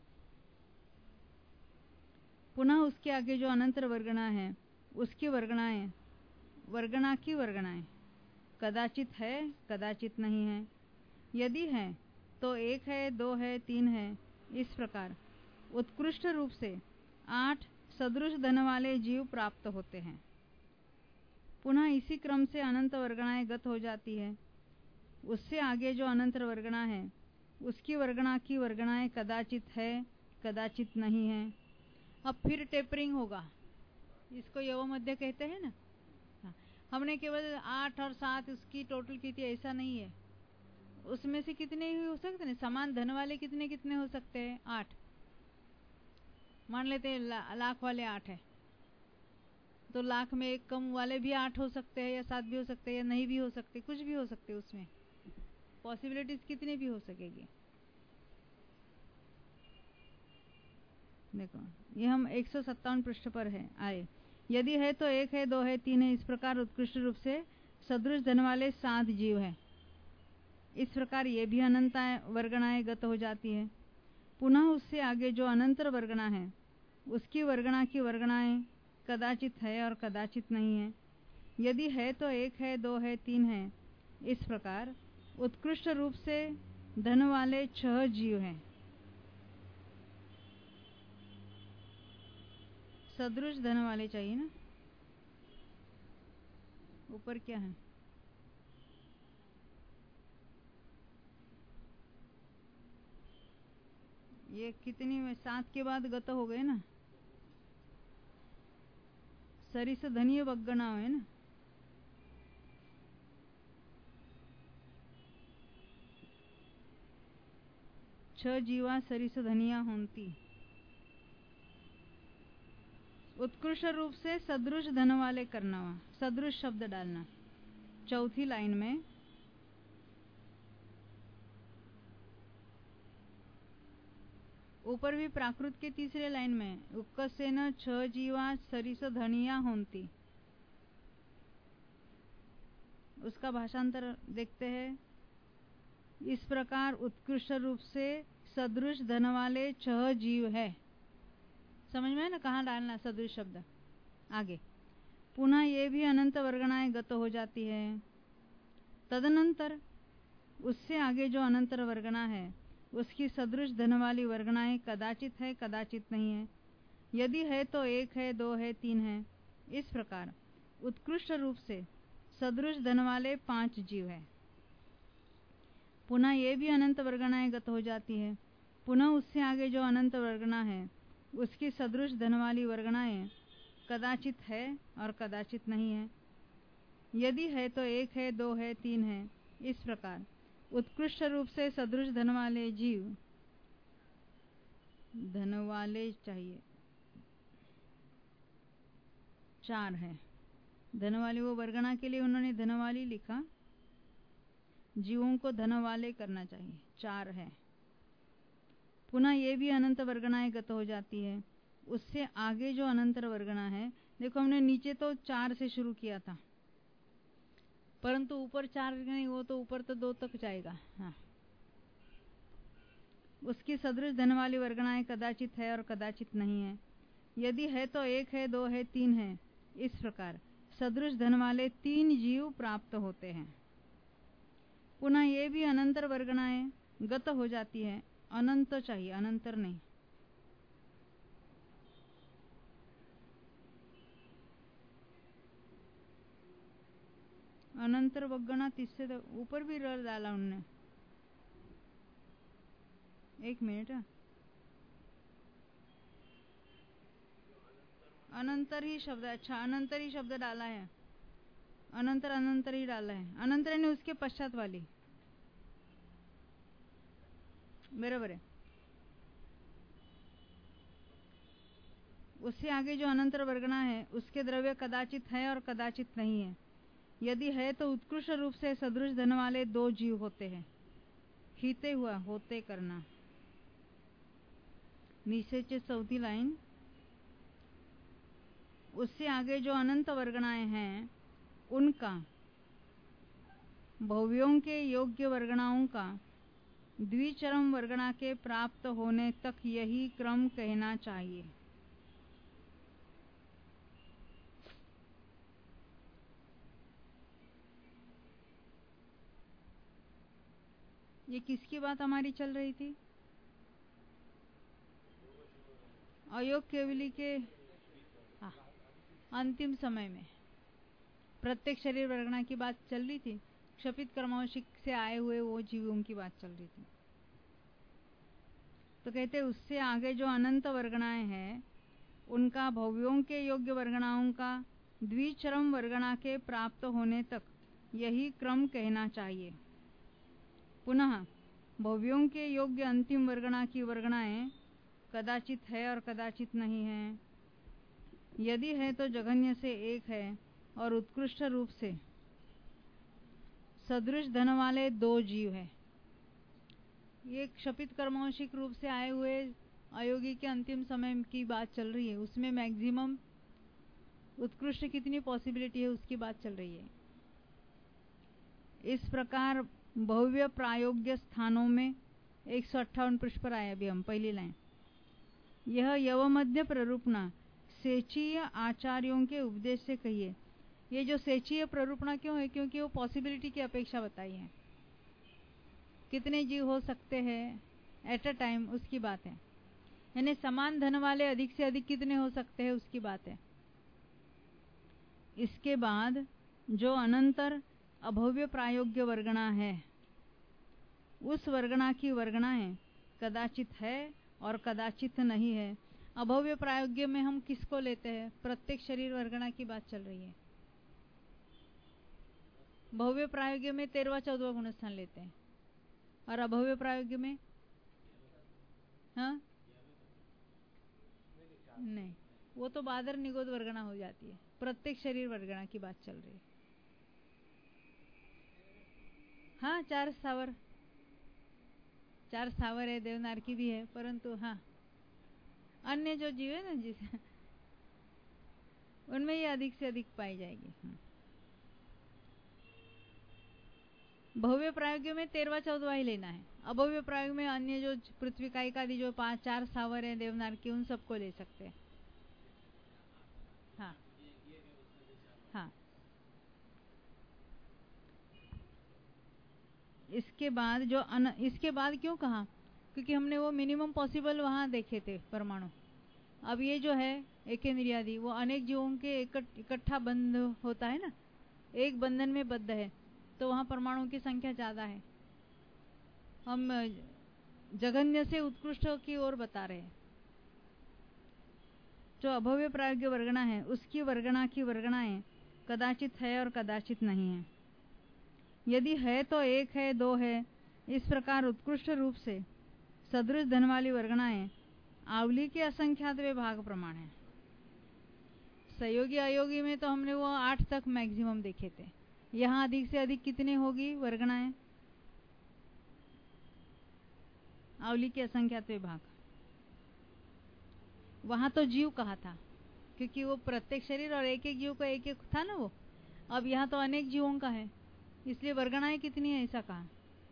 पुनः उसके आगे जो अनंत वर्गणा है उसकी वर्गणाएं वर्गणा की वर्गणाएं कदाचित है कदाचित नहीं है। यदि है तो एक है, दो है, तीन है। इस प्रकार उत्कृष्ट रूप से आठ सदृश धन वाले जीव प्राप्त होते हैं। पुनः इसी क्रम से अनंत वर्गणाएं गत हो जाती है। उससे आगे जो अनंत वर्गणा है उसकी वर्गणा की वर्गणाएं कदाचित है कदाचित नहीं है। अब फिर टेपरिंग होगा। इसको यव मध्य कहते हैं ना। हाँ। हमने केवल आठ और सात उसकी टोटल की थी, ऐसा नहीं है। उसमें से कितने ही हो सकते हैं? समान धन वाले कितने कितने हो सकते हैं? आठ। मान लेते हैं ला, लाख वाले आठ है, तो लाख में एक कम वाले भी आठ हो सकते हैं, या सात भी हो सकते हैं, या नहीं भी हो सकते, कुछ भी हो सकते। उसमें पॉसिबिलिटीज कितनी भी हो सकेगी। देखो ये हम एक सौ सत्तावन पृष्ठ पर है आए। यदि है तो एक है, दो है, तीन है। इस प्रकार उत्कृष्ट रूप से सदृश धन वाले सात जीव है। इस प्रकार ये भी अनंत वर्गणाएं गत हो जाती है। पुनः उससे आगे जो अनंतर वर्गणा है उसकी वर्गणा की वर्गणाएं कदाचित है और कदाचित नहीं है। यदि है तो एक है, दो है, तीन है। इस प्रकार उत्कृष्ट रूप से धन वाले छह जीव हैं। सदृश धन वाले चाहिए ना। ऊपर क्या है? ये कितनी में? सात के बाद गत हो गए ना। सरिस धनीय बग्गना है ना। छह जीवा सरिस धनिया होती। उत्कृष्ट रूप से सदृश धन वाले करना हुआ, सदृश शब्द डालना चौथी लाइन में। ऊपर भी प्राकृत के तीसरे लाइन में उक्कसेन छह जीवा सरिस धनिया होती। उसका भाषांतर देखते हैं। इस प्रकार उत्कृष्ट रूप से सदृश धन वाले छह जीव है। समझ में है ना कहाँ डालना सदृश शब्द। आगे पुनः ये भी अनंत वर्गणाएं गत हो जाती है। तदनंतर उससे आगे जो अनंतर वर्गणा है उसकी सदृश धन वाली वर्गणाएं कदाचित है कदाचित नहीं है। यदि है तो एक है, दो है, तीन है। इस प्रकार उत्कृष्ट रूप से सदृश धन वाले पांच जीव है। पुनः ये भी अनंत वर्गणाएं गत हो जाती है। पुनः उससे आगे जो अनंत वर्गणा है उसकी सदृश धन वाली वर्गणाएं कदाचित है और कदाचित नहीं है। यदि है तो एक है, दो है, तीन है। इस प्रकार उत्कृष्ट रूप से सदृश धन वाले जीव धन वाले चाहिए चार है। धन वाले वो वर्गणा के लिए उन्होंने धन वाली लिखा। जीवों को धन वाले करना चाहिए। चार है। पुनः ये भी अनंत वर्गणाएं गत हो जाती है। उससे आगे जो अनंतर वर्गणा है, देखो हमने नीचे तो चार से शुरू किया था, परंतु ऊपर चार नहीं, वो तो ऊपर तो दो तक जाएगा। हाँ, उसकी सदृश धन वाली वर्गणाएं कदाचित है और कदाचित नहीं है। यदि है तो एक है, दो है, तीन है। इस प्रकार सदृश धन वाले तीन जीव प्राप्त होते हैं। पुनः ये भी अनंतर वर्गणाएं गत हो जाती है। अनंत चाहिए, अनंतर नहीं। अनंतर वर्गणा तीसरे तो ऊपर भी र डाला उनने। एक मिनट। अनंतर ही शब्द, अच्छा अनंतर ही शब्द डाला है। अनंतर अनंतर ही डाला है। अनंतर ने उसके पश्चात वाली बराबर है। उससे आगे जो अनंतर वर्गणा है उसके द्रव्य कदाचित है और कदाचित नहीं है। यदि है तो उत्कृष्ट रूप से सदृश धन वाले दो जीव होते हैं। हिते हुआ होते करना। नीचे से चौथी लाइन। उससे आगे जो अनंत वर्गणाएं हैं उनका भव्यों के योग्य वर्गणाओं का द्विचरम वर्गणा के प्राप्त होने तक यही क्रम कहना चाहिए। ये किसकी बात हमारी चल रही थी? अयोग केवली के हाँ, अंतिम समय में प्रत्येक शरीर वर्गणा की बात चल रही थी। क्षपित कर्मांशिक से आए हुए वो जीवों की बात चल रही थी। तो कहते उससे आगे जो अनंत वर्गणाएं हैं उनका भव्यों के योग्य वर्गणाओं का द्विचरम वर्गणा के प्राप्त होने तक यही क्रम कहना चाहिए। पुनः भव्यों के योग्य अंतिम वर्गणा की वर्गणाएं कदाचित है और कदाचित नहीं है। यदि है तो जघन्य से एक है और उत्कृष्ट रूप से सदृश धन वाले दो जीव है। ये क्षपित कर्मांशिक रूप से आए हुए अयोगी के अंतिम समय की बात चल रही है। उसमें मैक्सिमम उत्कृष्ट कितनी पॉसिबिलिटी है उसकी बात चल रही है। इस प्रकार भव्य प्रायोग्य स्थानों में एक सौ अट्ठावन पृष्ठ पर आए अभी हम पहली लाइन। यह यवमध्य प्ररूपणा सेचीय आचार्यों के उपदेश से कहिए। ये जो सेचीय प्ररूपणा क्यों है? क्योंकि वो पॉसिबिलिटी की अपेक्षा बताई है। कितने जीव हो सकते हैं एट अ टाइम, उसकी बात है। यानी समान धन वाले अधिक से अधिक कितने हो सकते हैं, उसकी बात है। इसके बाद जो अनंतर अभव्य प्रायोग्य वर्गणा है, उस वर्गणा की वर्गणाएं कदाचित है और कदाचित नहीं है। अभव्य प्रायोग्य में हम किसको लेते हैं? प्रत्येक शरीर वर्गणा की बात चल रही है। भव्य प्रायोग्य में तेरहवा चौदहवा गुणस्थान लेते हैं, और अभव्य प्रायोग्य में हाँ नहीं, वो तो बादर निगोद वर्गणा हो जाती है। प्रत्येक शरीर वर्गणा की बात चल रही है। हाँ, चार स्थावर चार स्थावर है, देवनार की भी है, परंतु हाँ अन्य जो जीव है ना, जिसे उनमें ये अधिक से अधिक पाई जाएगी। भव्य प्रायोग्य में तेरहवा चौदहवा ही लेना है। अभव्य प्रायोग में अन्य जो पृथ्वी कायिक आदि जो पांच चार स्थावर है देवनार की, उन सबको ले सकते हैं। हाँ हाँ। इसके बाद जो अन, इसके बाद क्यों कहा? क्योंकि हमने वो मिनिमम पॉसिबल वहां देखे थे परमाणु। अब ये जो है एकेंद्रियादि, वो अनेक जीवों के इकट्ठा बंध होता है ना, एक बंधन में बद्ध है, तो वहां परमाणुओं की संख्या ज्यादा है। हम जघन्य से उत्कृष्ट की ओर बता रहे हैं। जो अभव्य प्रायोग्य वर्गणा है, उसकी वर्गणा की वर्गणाएं कदाचित है और कदाचित नहीं है। यदि है तो एक है, दो है, इस प्रकार उत्कृष्ट रूप से सदृश धन वाली वर्गणाएं आवली के असंख्यातवे भाग प्रमाण है। सहयोगी अयोगी में तो हमने वो आठ तक मैक्सिमम देखे थे। यहाँ अधिक से अधिक कितनी होगी वर्गणाएं? आवली के असंख्यातवे भाग। वहां तो जीव कहा था, क्योंकि वो प्रत्येक शरीर और एक एक जीव का एक एक था ना वो। अब यहाँ तो अनेक जीवों का है, इसलिए वर्गणाएं कितनी है ऐसा कहा।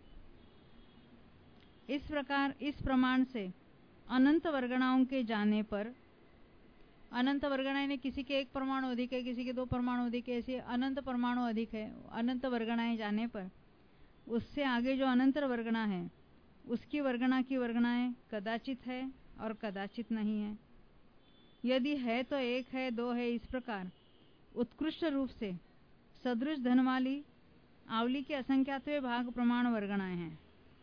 इस प्रकार इस प्रमाण से अनंत वर्गणाओं के जाने पर, अनंत वर्गणाएं ने किसी के एक परमाणु अधिक है, किसी के दो परमाणु अधिक है, ऐसे अनंत परमाणु अधिक है, अनंत वर्गणाएं जाने पर उससे आगे जो अनंतर वर्गणा है, उसकी वर्गणा की वर्गणाएं कदाचित है और कदाचित नहीं है। यदि है तो एक है, दो है, इस प्रकार उत्कृष्ट रूप से सदृश धन वाली आवली के असंख्यातवे भाग प्रमाण वर्गणाएं हैं।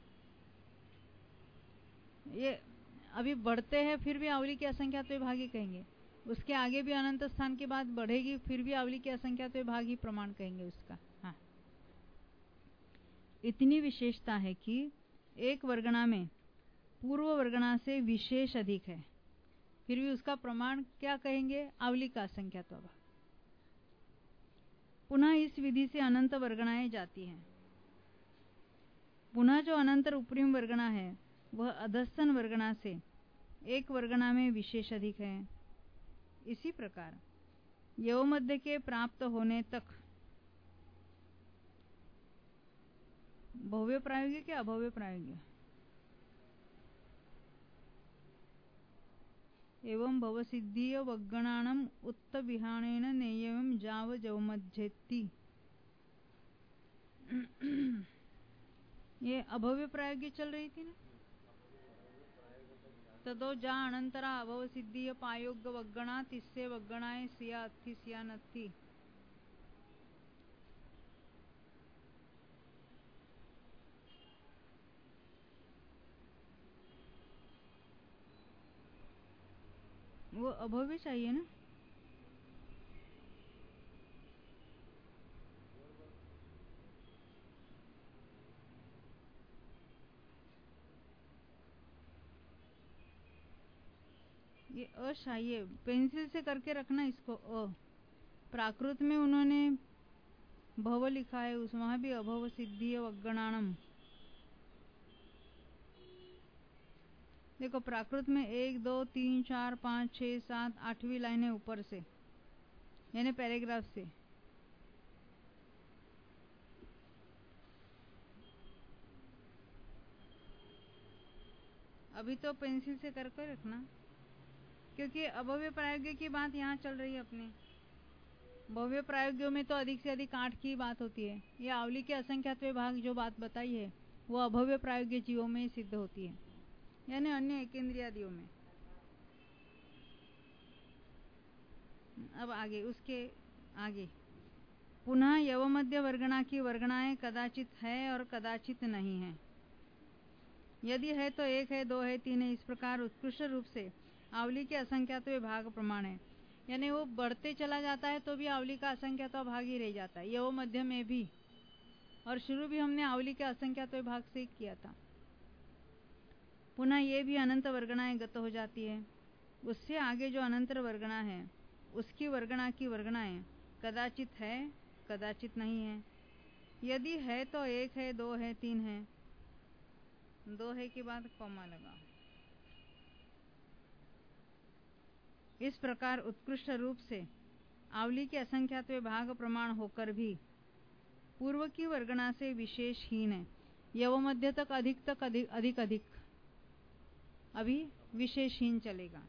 ये अभी बढ़ते हैं, फिर भी आवली के असंख्यातवे भाग ही कहेंगे। उसके आगे भी अनंत स्थान के बाद बढ़ेगी, फिर भी आवली के असंख्यातवे भाग ही प्रमाण कहेंगे उसका। हाँ, इतनी विशेषता है कि एक वर्गणा में पूर्व वर्गणा से विशेष अधिक है, फिर भी उसका प्रमाण क्या कहेंगे? आवली का असंख्यातवा भाग। पुनः इस विधि से अनंत वर्गणाएं जाती हैं। पुनः जो अनंतर उपरिम वर्गणा है, वह अधस्तन वर्गणा से एक वर्गणा में विशेष अधिक है। इसी प्रकार यव मध्य के प्राप्त होने तक भव्य प्रायोगिक के अभव्य प्रायोगिक एवं भवसिद्धीय वग्गणानम उत्त विहाणेन नेयम जाव जवमध्येति। ये अभव्य प्रायोगिक चल रही थी ना। तदो जा अनंतरा अभव सिद्धीय पायोग्य वग्गणा तिस्से वग्गणाएं सिया अत्थि सिया नत्थि। वो अभव्य चाहिए ना। ये अ चाहिए, पेंसिल से करके रखना इसको। अ प्राकृत में उन्होंने भव लिखा है, उस वहां भी अभव सिद्धीय वग्गणानम। देखो प्राकृत में एक दो तीन चार पाँच छः सात आठवीं लाइनें ऊपर से, यानी पैराग्राफ से। अभी तो पेंसिल से करके रखना, क्योंकि अभव्य प्रायोग्य की बात यहाँ चल रही है अपनी। भव्य प्रायोग्यों में तो अधिक से अधिक आठ की बात होती है। ये आवली के असंख्यातवे भाग जो बात बताई है, वो अभव्य प्रायोग्य जीवों में ही सिद्ध होती है, यानी अन्य एकेंद्रियादियों में। अब आगे, उसके आगे पुनः यवमध्य वर्गणा की वर्गणाएं कदाचित है और कदाचित नहीं है। यदि है तो एक है, दो है, तीन है, इस प्रकार उत्कृष्ट रूप से आवली के असंख्यात भाग प्रमाण है। यानी वो बढ़ते चला जाता है तो भी आवली का असंख्यात भाग ही रह जाता है, यव मध्य में भी। और शुरू भी हमने आवली के असंख्यात भाग से ही किया था। पुनः ये भी अनंत वर्गणाएं गत हो जाती है। उससे आगे जो अनंतर वर्गणा है उसकी वर्गणा की वर्गणाएं कदाचित है, कदाचित नहीं है। यदि है तो एक है, दो है, तीन है। दो है के बाद कॉमा लगा। इस प्रकार उत्कृष्ट रूप से आवली के असंख्यात भाग प्रमाण होकर भी पूर्व की वर्गणा से विशेषहीन है। यव मध्य तक अधिक तक अधिक अधिक अधिक अभी विशेषहीन चलेगा।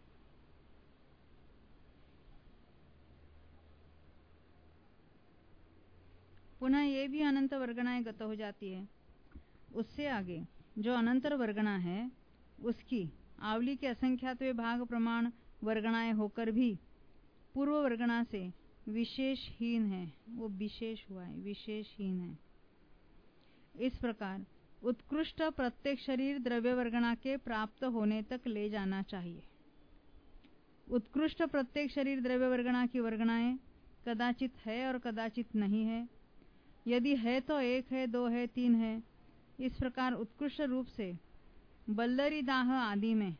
पुनः ये भी अनंत वर्गणाएं गत हो जाती है। उससे आगे जो अनंतर वर्गणा है उसकी आवली के असंख्यात भाग प्रमाण वर्गणाएं होकर भी पूर्व वर्गणा से विशेषहीन है। वो विशेष हुआ है, विशेषहीन है। इस प्रकार उत्कृष्ट प्रत्येक शरीर द्रव्य वर्गणा के प्राप्त होने तक ले जाना चाहिए। उत्कृष्ट प्रत्येक शरीर द्रव्य वर्गणा की वर्गणाएं कदाचित है और कदाचित नहीं है। यदि है तो एक है, दो है, तीन है। इस प्रकार उत्कृष्ट रूप से बल्लरी दाह आदि में,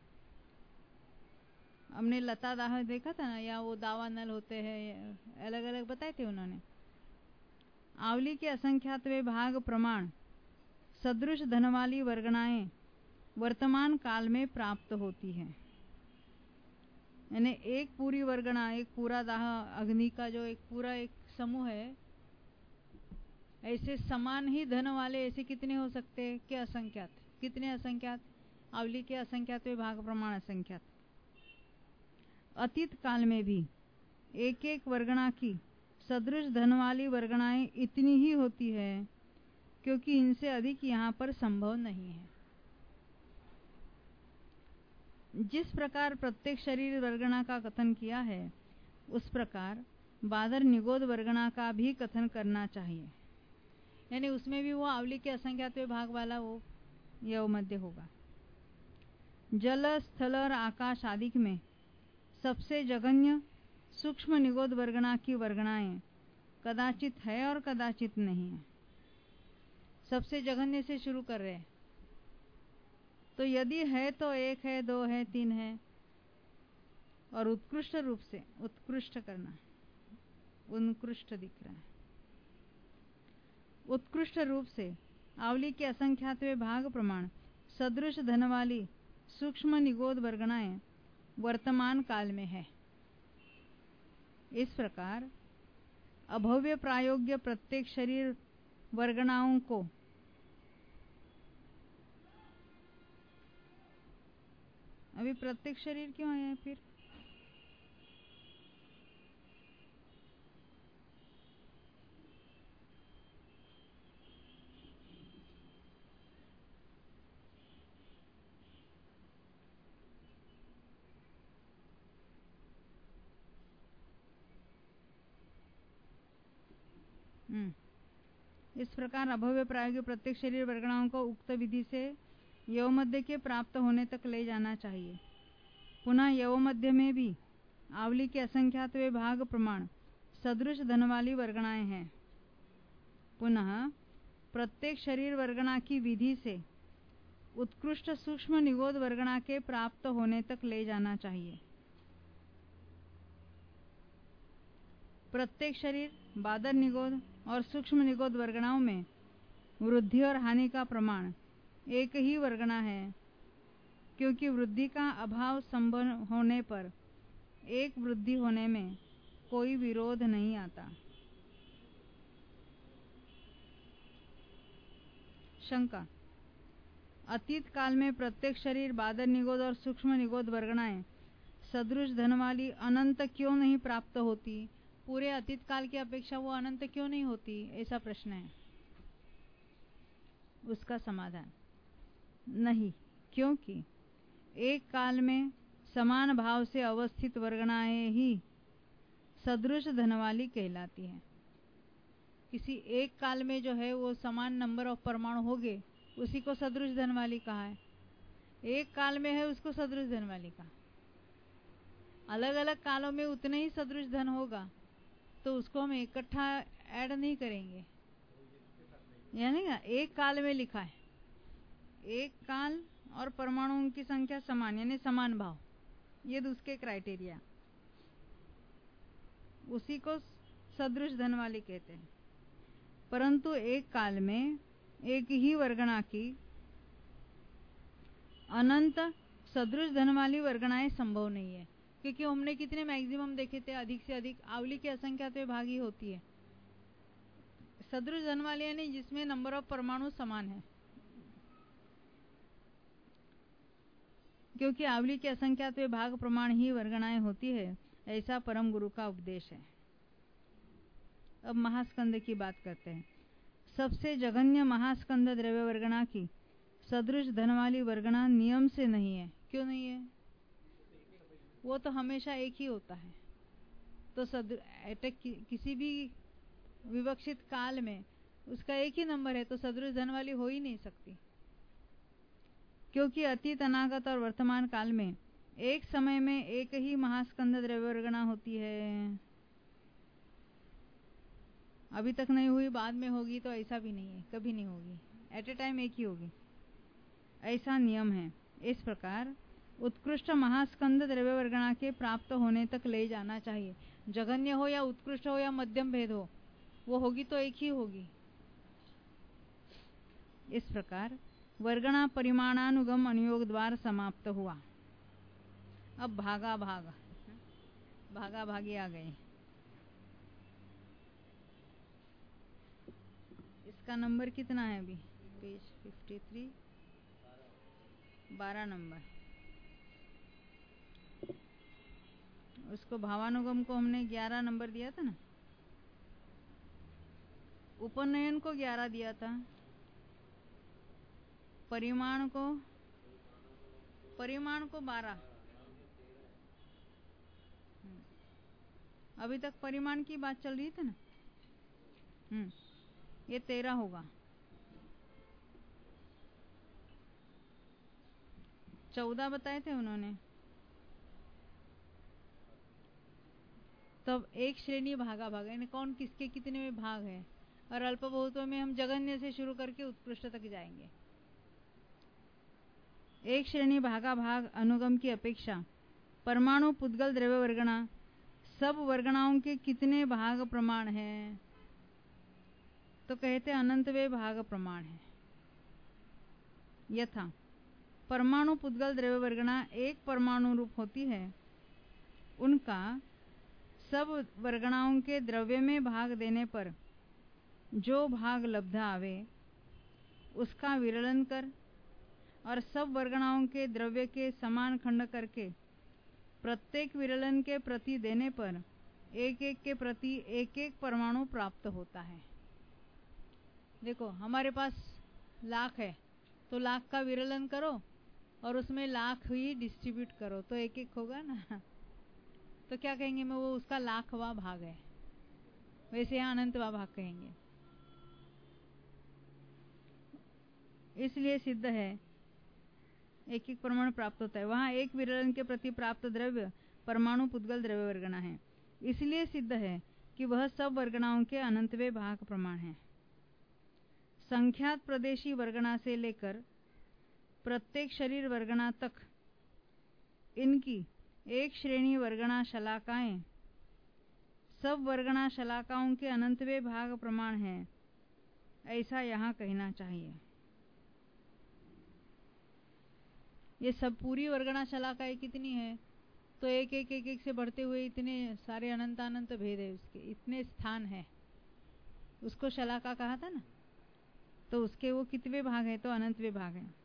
हमने लता दाह देखा था ना, या वो दावा नल होते हैं, अलग अलग बताए थे उन्होंने। आवली के असंख्यात वे भाग प्रमाण सदृश धन वाली वर्गणाएं वर्तमान काल में प्राप्त होती है। यानी एक पूरी वर्गणा, एक पूरा दाह अग्नि का जो एक पूरा एक समूह है, ऐसे समान ही धन वाले ऐसे कितने हो सकते हैं कि असंख्यात। कितने असंख्यात? आवली के असंख्यात वे भाग प्रमाण असंख्यात। अतीत काल में भी एक एक वर्गणा की सदृश धन वाली वर्गणाएं इतनी ही होती है, क्योंकि इनसे अधिक यहाँ पर संभव नहीं है। जिस प्रकार प्रत्येक शरीर वर्गणा का कथन किया है उस प्रकार बादर निगोद वर्गणा का भी कथन करना चाहिए। यानी उसमें भी वो आवली के असंख्यात भाग वाला वो यव मध्य होगा। जल, स्थल और आकाश आदि में सबसे जघन्य सूक्ष्म निगोद वर्गणा की वर्गणाएं कदाचित है और कदाचित नहीं है। सबसे जघन्य से शुरू कर रहे हैं, तो यदि है तो एक है, दो है, तीन है। और उत्कृष्ट रूप से, उत्कृष्ट करना, उत्कृष्ट दिख रहा है। उत्कृष्ट रूप से आवली के असंख्यात भाग प्रमाण सदृश धन वाली सूक्ष्म निगोद वर्गणाएं वर्तमान काल में है। इस प्रकार अभव्य प्रायोग्य प्रत्येक शरीर वर्गणाओं को अभी प्रत्येक शरीर क्यों है फिर? इस प्रकार अभव्य प्रायोग्य प्रत्येक शरीर वर्गणाओं को उक्त विधि से यव मध्य के प्राप्त होने तक ले जाना चाहिए। पुनः यव मध्य में भी आवली के असंख्यात वे भाग प्रमाण सदृश धन वाली वर्गणाएं हैं। पुनः प्रत्येक शरीर वर्गणा की विधि से उत्कृष्ट सूक्ष्म निगोद वर्गणा के प्राप्त होने तक ले जाना चाहिए। प्रत्येक शरीर बादर निगोद और सूक्ष्म निगोद वर्गणाओं में वृद्धि और हानि का प्रमाण एक ही वर्गणा है, क्योंकि वृद्धि का अभाव संभव होने पर एक वृद्धि होने में कोई विरोध नहीं आता। शंका: अतीत काल में प्रत्येक शरीर बादर निगोद और सूक्ष्म निगोद वर्गणाएं सदृश धन वाली अनंत क्यों नहीं प्राप्त होती? पूरे अतीत काल की अपेक्षा वो अनंत क्यों नहीं होती, ऐसा प्रश्न है। उसका समाधान नहीं, क्योंकि एक काल में समान भाव से अवस्थित वर्गणाएं ही सदृश धन वाली कहलाती हैं। किसी एक काल में जो है वो समान नंबर ऑफ परमाणु हो गए, उसी को सदृश धन वाली कहा है। एक काल में है उसको सदृश धन वाली कहा। अलग अलग कालों में उतने ही सदृश धन होगा तो उसको हम इकट्ठा ऐड नहीं करेंगे, यानी ना एक काल में लिखा है, एक काल और परमाणुओं की संख्या समान यानी समान भाव, ये उसके क्राइटेरिया, उसी को सदृश धन वाली कहते हैं। परंतु एक काल में एक ही वर्गणा की अनंत सदृश धन वाली वर्गणाएं संभव नहीं है, क्योंकि हमने कितने मैक्सिमम देखे थे, अधिक से अधिक आवली की असंख्यात भागी होती है। सदृश धन वाली यानी जिसमें नंबर ऑफ परमाणु समान है, क्योंकि आवली के असंख्यात भाग प्रमाण ही वर्गणाएं होती है, ऐसा परम गुरु का उपदेश है। अब महास्कंद की बात करते हैं। सबसे जघन्य महास्कंद द्रव्य वर्गणा की सदृश धन वाली वर्गणा नियम से नहीं है। क्यों नहीं है? वो तो हमेशा एक ही होता है, तो सदृश कि, किसी भी विवक्षित काल में उसका एक ही नंबर है, तो सदृश धन वाली हो ही नहीं सकती, क्योंकि अतीत, अनागत और वर्तमान काल में एक समय में एक ही महास्कंद द्रव्य वर्गणा होती है। अभी तक नहीं हुई, बाद में होगी, तो ऐसा भी नहीं है, कभी नहीं होगी, एट ए टाइम एक ही होगी, ऐसा नियम है। इस प्रकार उत्कृष्ट महास्कंद द्रव्य वर्गणा के प्राप्त होने तक ले जाना चाहिए। जघन्य हो या उत्कृष्ट हो या मध्यम भेद हो, वो होगी तो एक ही होगी। इस प्रकार वर्गणा परिमाणानुगम अनुयोग द्वार समाप्त हुआ। अब भागा भाग भागा भागी आ गए। इसका नंबर कितना है अभी? पेज फिफ्टी थ्री, बारह नंबर। उसको भावानुगम को हमने ग्यारह नंबर दिया था ना, उपनयन को ग्यारह दिया था, परिमाण को परिमाण को बारह। अभी तक परिमाण की बात चल रही थी ना, हम्म ये तेरह होगा। चौदह बताए थे उन्होंने। तब एक श्रेणी भागा भाग यानी कौन किसके कितने में भाग है, और अल्प बहुतों में हम जघन्य से शुरू करके उत्कृष्ट तक जाएंगे। एक श्रेणी भागा भाग अनुगम की अपेक्षा परमाणु पुद्गल द्रव्य वर्गणा सब वर्गणाओं के कितने भाग प्रमाण है, तो कहते अनंतवे भाग प्रमाण है। यथा परमाणु पुद्गल द्रव्य वर्गणा एक परमाणु रूप होती है, उनका सब वर्गणाओं के द्रव्य में भाग देने पर जो भाग लब्ध आवे उसका विरलन कर और सब वर्गणाओं के द्रव्य के समान खंड करके प्रत्येक विरलन के प्रति देने पर एक एक के प्रति एक एक परमाणु प्राप्त होता है। देखो हमारे पास लाख है, तो लाख का विरलन करो और उसमें लाख ही डिस्ट्रीब्यूट करो, तो एक एक होगा ना, तो क्या कहेंगे? मैं वो उसका लाखवा भाग है। वैसे यहाँ अनंतवा भाग कहेंगे। इसलिए सिद्ध है एक एक परमाणु प्राप्त होता है। वहां एक विरलन के प्रति प्राप्त द्रव्य परमाणु पुद्गल द्रव्य वर्गणा है। इसलिए सिद्ध है कि वह सब वर्गणाओं के अनंतवे भाग प्रमाण है। संख्यात प्रदेशी वर्गणा से लेकर प्रत्येक शरीर वर्गणा तक इनकी एक श्रेणी वर्गणा शलाकाएं सब वर्गणा शलाकाओं के अनंतवे भाग प्रमाण है, ऐसा यहाँ कहना चाहिए। ये सब पूरी वर्गणा शलाकाएं कितनी है, तो एक एक एक एक से बढ़ते हुए इतने सारे अनंत अनंत भेद है, उसके इतने स्थान है, उसको शलाका कहा था ना, तो उसके वो कितने भाग है, तो अनंतवे भाग है।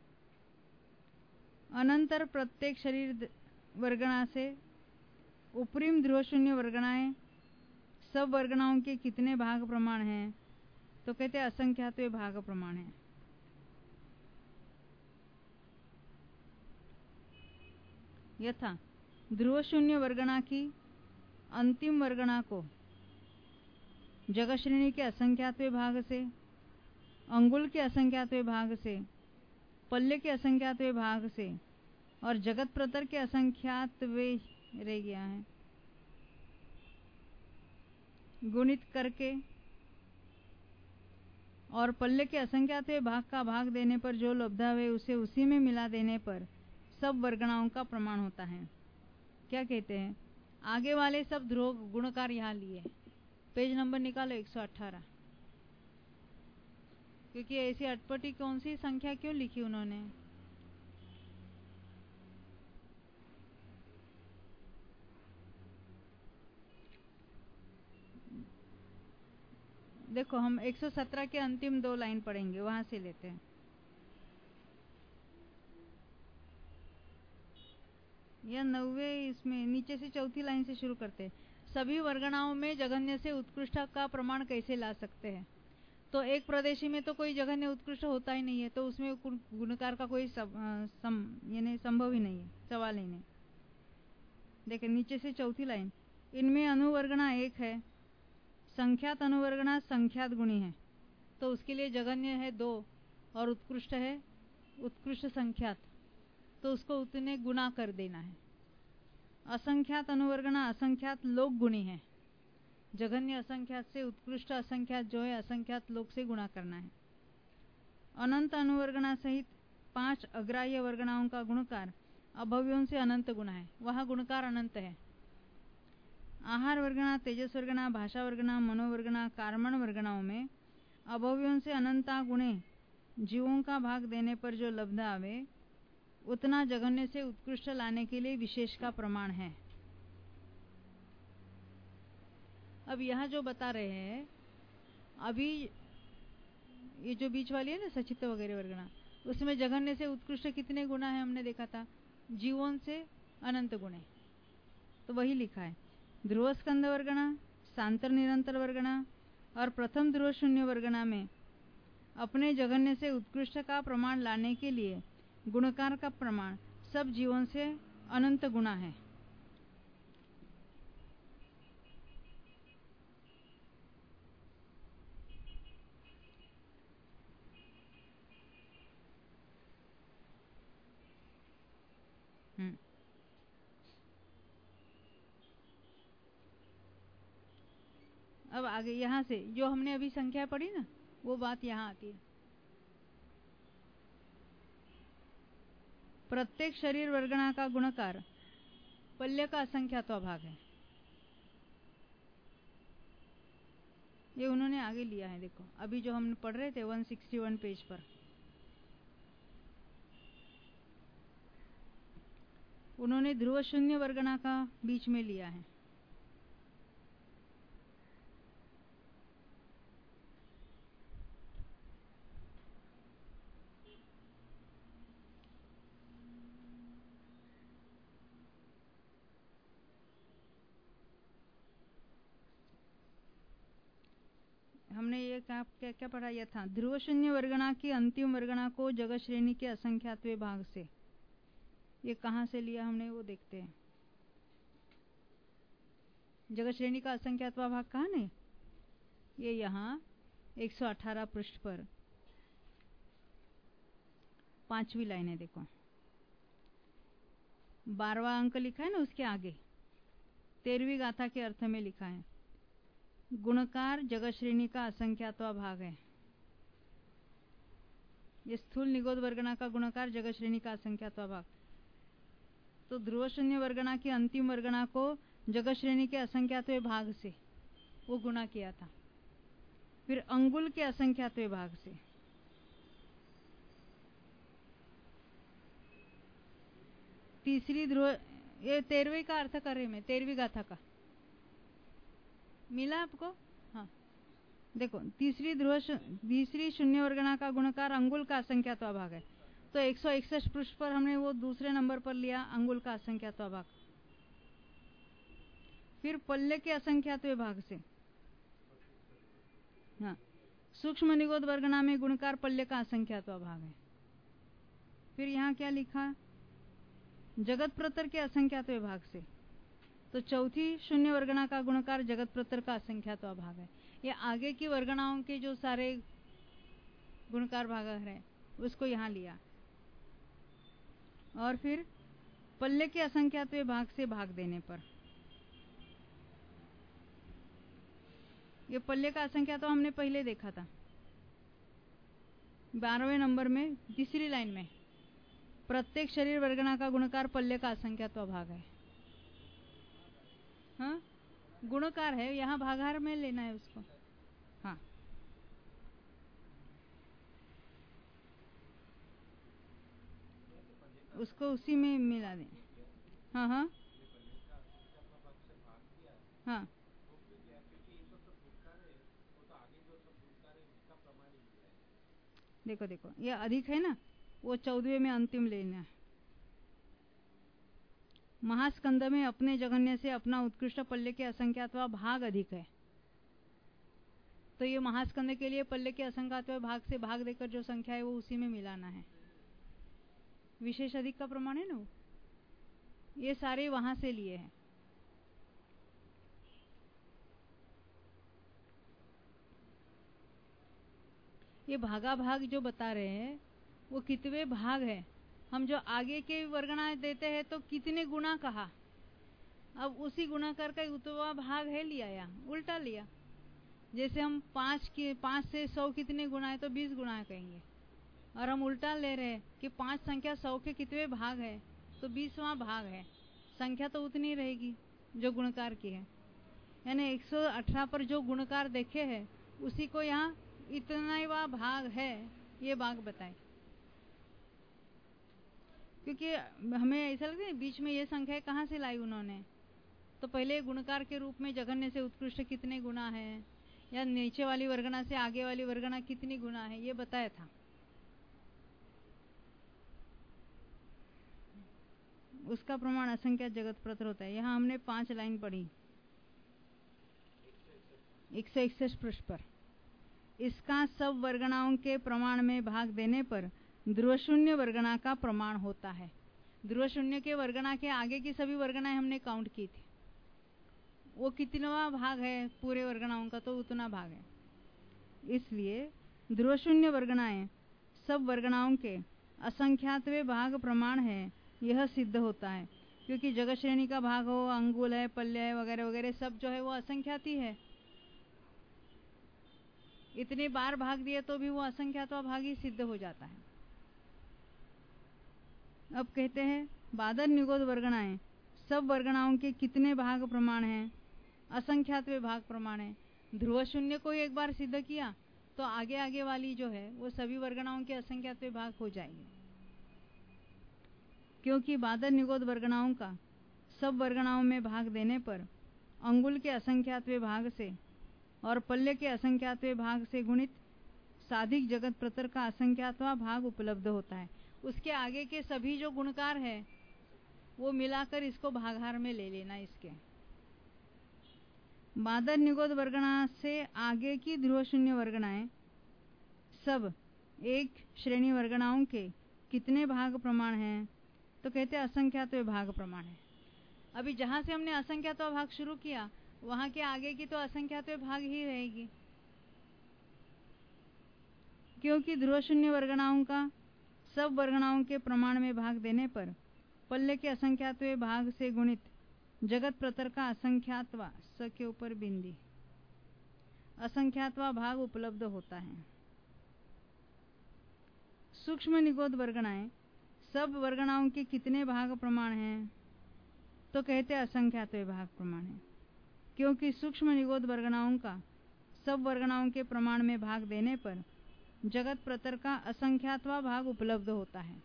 अनंतर प्रत्येक शरीर वर्गणा से उपरिम ध्रुव शून्य वर्गणाएं सब वर्गणाओं के कितने भाग प्रमाण हैं, तो कहते असंख्यात भाग प्रमाण है। यथा ध्रुव शून्य वर्गणा की अंतिम वर्गणा को जगत श्रेणी के असंख्यात्वें भाग से, अंगुल के असंख्यात्वें भाग से, पल्ले के असंख्यात्वें भाग से और जगत प्रतर के असंख्यात्वें रह गया है गुणित करके और पल्ले के असंख्यात्वें भाग का भाग देने पर जो लब्धा हुए उसे उसी में मिला देने पर सब वर्गणाओं का प्रमाण होता है। क्या कहते हैं? आगे वाले सब ध्रुव गुणकार यहाँ लिए, पेज नंबर निकालो एक सौ अठारह। क्योंकि ऐसी अटपटी कौन सी संख्या क्यों लिखी उन्होंने? देखो हम एक सौ सत्रह के अंतिम दो लाइन पढ़ेंगे, वहां से लेते हैं। या नौवे इसमें नीचे से चौथी लाइन से शुरू करते हैं। सभी वर्गणाओं में जघन्य से उत्कृष्ट का प्रमाण कैसे ला सकते हैं? तो एक प्रदेशी में तो कोई जघन्य उत्कृष्ट होता ही नहीं है, तो उसमें गुणकार का कोई सम, सम, यानी संभव ही नहीं है, सवाल ही नहीं। देखिए नीचे से चौथी लाइन, इनमें अनुवर्गणा एक है, संख्यात अनुवर्गणा संख्यात गुणी है, तो उसके लिए जघन्य है दो और उत्कृष्ट है उत्कृष्ट संख्यात, तो उसको उतने गुना कर देना है। असंख्यात अनुवर्गणा असंख्यात लोक गुणी है, जघन्य असंख्यात से उत्कृष्ट असंख्यात जो है असंख्यात लोक से गुणा करना है। अनंत अनुवर्गणा सहित पांच अग्राह्य वर्गणाओं का गुणकार अभव्यों से अनंत गुना है, वहां गुणकार अनंत है। आहार वर्गणा, तेजस वर्गणा, भाषा वर्गणा, मनोवर्गणा, कार्मण वर्गणाओं में अभव्यों से अनंता गुणे जीवों का भाग देने पर जो लब्ध आवे उतना जघन्य से उत्कृष्ट लाने के लिए विशेष का प्रमाण है। अब यह जो बता रहे हैं, अभी ये जो बीच वाली है ना सचित्त वगैरह वर्गणा, उसमें जघन्य से उत्कृष्ट कितने गुना है हमने देखा था, जीवों से अनंत गुणे, तो वही लिखा है। ध्रुव स्कंद वर्गणा, सांतर निरंतर वर्गणा और प्रथम ध्रुव शून्य वर्गणा में अपने जघन्य से उत्कृष्ट का प्रमाण लाने के लिए गुणकार का प्रमाण सब जीवों से अनंत गुना है। हम्म अब आगे यहां से जो हमने अभी संख्या पढ़ी ना, वो बात यहां आती है। प्रत्येक शरीर वर्गणा का गुणकार पल्य का असंख्यात्वा भाग है, ये उन्होंने आगे लिया है। देखो अभी जो हम पढ़ रहे थे एक सौ इकसठ पेज पर, उन्होंने ध्रुव शून्य वर्गणा का बीच में लिया है। हमने ये क्या क्या, क्या पढ़ाया था? ध्रुव शून्य वर्गणा की अंतिम वर्गणा को जगत श्रेणी के असंख्यात्वें भाग से, ये कहां से लिया हमने वो देखते हैं। जगत श्रेणी का असंख्यात्वा भाग कहाँ नहीं, ये यहाँ एक सौ अठारह पृष्ठ पर पांचवी लाइन है। देखो बारहवां अंक लिखा है ना, उसके आगे तेरहवीं गाथा के अर्थ में लिखा है, गुणकार जगत श्रेणी का असंख्यात्वा भाग है। ये स्थूल निगोद वर्गणा का गुणकार जगत श्रेणी का असंख्यात्वा भाग, तो ध्रुव शून्य वर्गणा की अंतिम वर्गणा को जगत श्रेणी के असंख्यात्वें भाग से वो गुणा किया था, फिर अंगुल के असंख्यात्वें भाग से, तीसरी ध्रुव, ये तेरहवीं का अर्थ कर रही मैं, तेरहवीं गाथा का मिला आपको? हाँ देखो, तीसरी ध्रुव तीसरी शून्य वर्गणा का गुणकार अंगुल का असंख्यात्वा भाग है, तो एक सौ इकसठ पृष्ठ पर हमने वो दूसरे नंबर पर लिया अंगुल का असंख्यात्वा भाग। फिर पल्ले के असंख्यात्वें भाग से, हाँ सूक्ष्म निगोद वर्गणा में गुणकार पल्ले का असंख्यात्वा भाग है। फिर यहाँ क्या लिखा? जगत प्रतर के असंख्यात भाग से। तो चौथी शून्य वर्गणा का गुणकार जगत प्रतर का असंख्यात भाग है। ये आगे की वर्गणाओं के जो सारे गुणकार भाग है उसको यहाँ लिया और फिर पल्ले के असंख्यात भाग से भाग देने पर, ये पल्ले का असंख्यात हमने पहले देखा था बारहवें नंबर में तीसरी लाइन में, प्रत्येक शरीर वर्गणा का गुणकार पल्ले का असंख्यात भाग है। हाँ गुणकार है, यहाँ भागाहार में लेना है उसको। हाँ उसको उसी में मिला दें। हाँ हाँ हाँ देखो देखो ये अधिक है ना, वो चौदहवें में अंतिम लेना है। महास्कंद में अपने जघन्य से अपना उत्कृष्ट पल्ले के असंख्यातवा भाग अधिक है। तो ये महास्कंद के लिए पल्ले के असंख्यातवा भाग से भाग देकर जो संख्या है वो उसी में मिलाना है। विशेष अधिक का प्रमाण है ना वो, ये सारे वहां से लिए हैं। ये भागा भाग जो बता रहे हैं वो कितने भाग है। हम जो आगे के वर्गणा देते हैं तो कितने गुना कहा, अब उसी गुणाकार का उतवा भाग है लिया या उल्टा लिया। जैसे हम पांच के पांच से सौ कितने गुना है तो बीस गुना कहेंगे, और हम उल्टा ले रहे हैं कि पांच संख्या सौ के कितने भाग है तो बीसवां भाग है। संख्या तो उतनी रहेगी जो गुणकार की है, यानी एक सौ अठारह पर जो गुणकार देखे हैं उसी को यहाँ इतना ही वह भाग है ये भाग बताए। क्योंकि हमें ऐसा लगता है बीच में ये संख्या कहाँ से लाई उन्होंने, तो पहले गुणकार के रूप में जघन्य से उत्कृष्ट कितने गुना है या नीचे वाली वर्गणा से आगे वाली वर्गणा कितनी गुना है ये बताया था। उसका प्रमाण असंख्यात जगत प्रतर होता है। यहाँ हमने पांच लाइन पढ़ी एक सौ इकसठ पृष्ठ पर। इसका सब वर्गणाओं के प्रमाण में भाग देने पर ध्रुवशून्य वर्गणा का प्रमाण होता है। ध्रुवशून्य के वर्गणा के आगे की सभी वर्गणाएं हमने काउंट की थी, वो कितनवा भाग है पूरे वर्गणाओं का तो उतना भाग है। इसलिए ध्रुवशून्य वर्गणाएं सब वर्गणाओं के असंख्यातवे भाग प्रमाण है यह सिद्ध होता है। क्योंकि जगत श्रेणी का भाग हो, अंगुल है, पल्ले है वगैरह वगैरह सब जो है वो असंख्यात ही है। इतने बार भाग दिए तो भी वो असंख्यातवा भाग ही सिद्ध हो जाता है। अब कहते हैं बादल निगोद वर्गणाएं सब वर्गणाओं के कितने भाग प्रमाण हैं, असंख्यातवे भाग प्रमाण है। ध्रुव शून्य को एक बार सिद्ध किया तो आगे आगे वाली जो है वो सभी वर्गणाओं के असंख्यातवे भाग हो जाएंगे। क्योंकि बादल निगोद वर्गणाओं का सब वर्गणाओं में भाग देने पर अंगुल के असंख्यातवे भाग से और पल्ले के असंख्यातवे भाग से गुणित साधिक जगत प्रतर का असंख्यातवा भाग उपलब्ध होता है। उसके आगे के सभी जो गुणकार है वो मिलाकर इसको भागाहार में ले लेना। इसके बादल निगोद वर्गणा से आगे की ध्रुव शून्य वर्गणाएं सब एक श्रेणी वर्गणाओं के कितने भाग प्रमाण हैं, तो कहते हैं असंख्यातवे भाग प्रमाण है। अभी जहां से हमने असंख्यातवा भाग शुरू किया वहां के आगे की तो असंख्यातवे भाग ही रहेगी। क्योंकि ध्रुव शून्य वर्गणाओं का सब वर्गणाओं के प्रमाण में भाग देने पर पल्ले के असंख्यातवे भाग से गुणित जगत प्रतर का असंख्यातवा स के ऊपर बिंदी असंख्यातवा भाग उपलब्ध होता है। सूक्ष्म निगोद वर्गणाएं सब वर्गणाओं के कितने भाग प्रमाण हैं, तो कहते हैं असंख्यातवे भाग प्रमाण है। क्योंकि सूक्ष्म निगोद वर्गणाओं का सब वर्गणाओं के प्रमाण में भाग देने पर जगत प्रतर का असंख्यातवा भाग उपलब्ध होता है।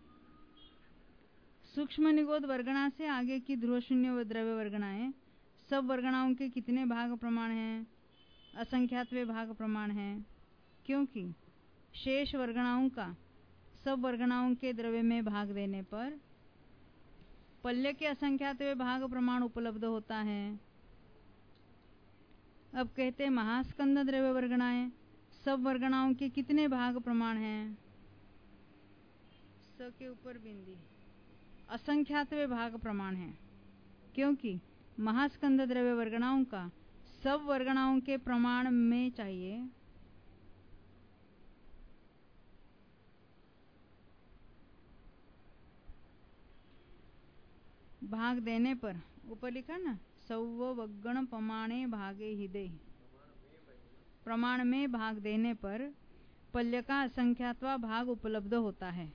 सूक्ष्म निगोद वर्गणा से आगे की ध्रुव शून्य द्रव्य वर्गणाएं सब वर्गणाओं के कितने भाग प्रमाण हैं, असंख्यातवे भाग प्रमाण हैं। क्योंकि शेष वर्गणाओं का सब वर्गणाओं के द्रव्य में भाग देने पर पल्ले के असंख्यातवे भाग प्रमाण उपलब्ध होता है। अब कहते हैं महास्कंद द्रव्य वर्गणाएं सब वर्गणाओं के कितने भाग प्रमाण हैं, स के ऊपर बिंदी असंख्यातवे भाग प्रमाण है, क्योंकि महास्कंद द्रव्य वर्गणाओं का सब वर्गणाओं के प्रमाण में चाहिए। भाग देने पर, ऊपर लिखा ना, सौवगण प्रमाणे भागे हिदे, प्रमाण में भाग देने पर पल्य का असंख्यात्वा भाग उपलब्ध होता है,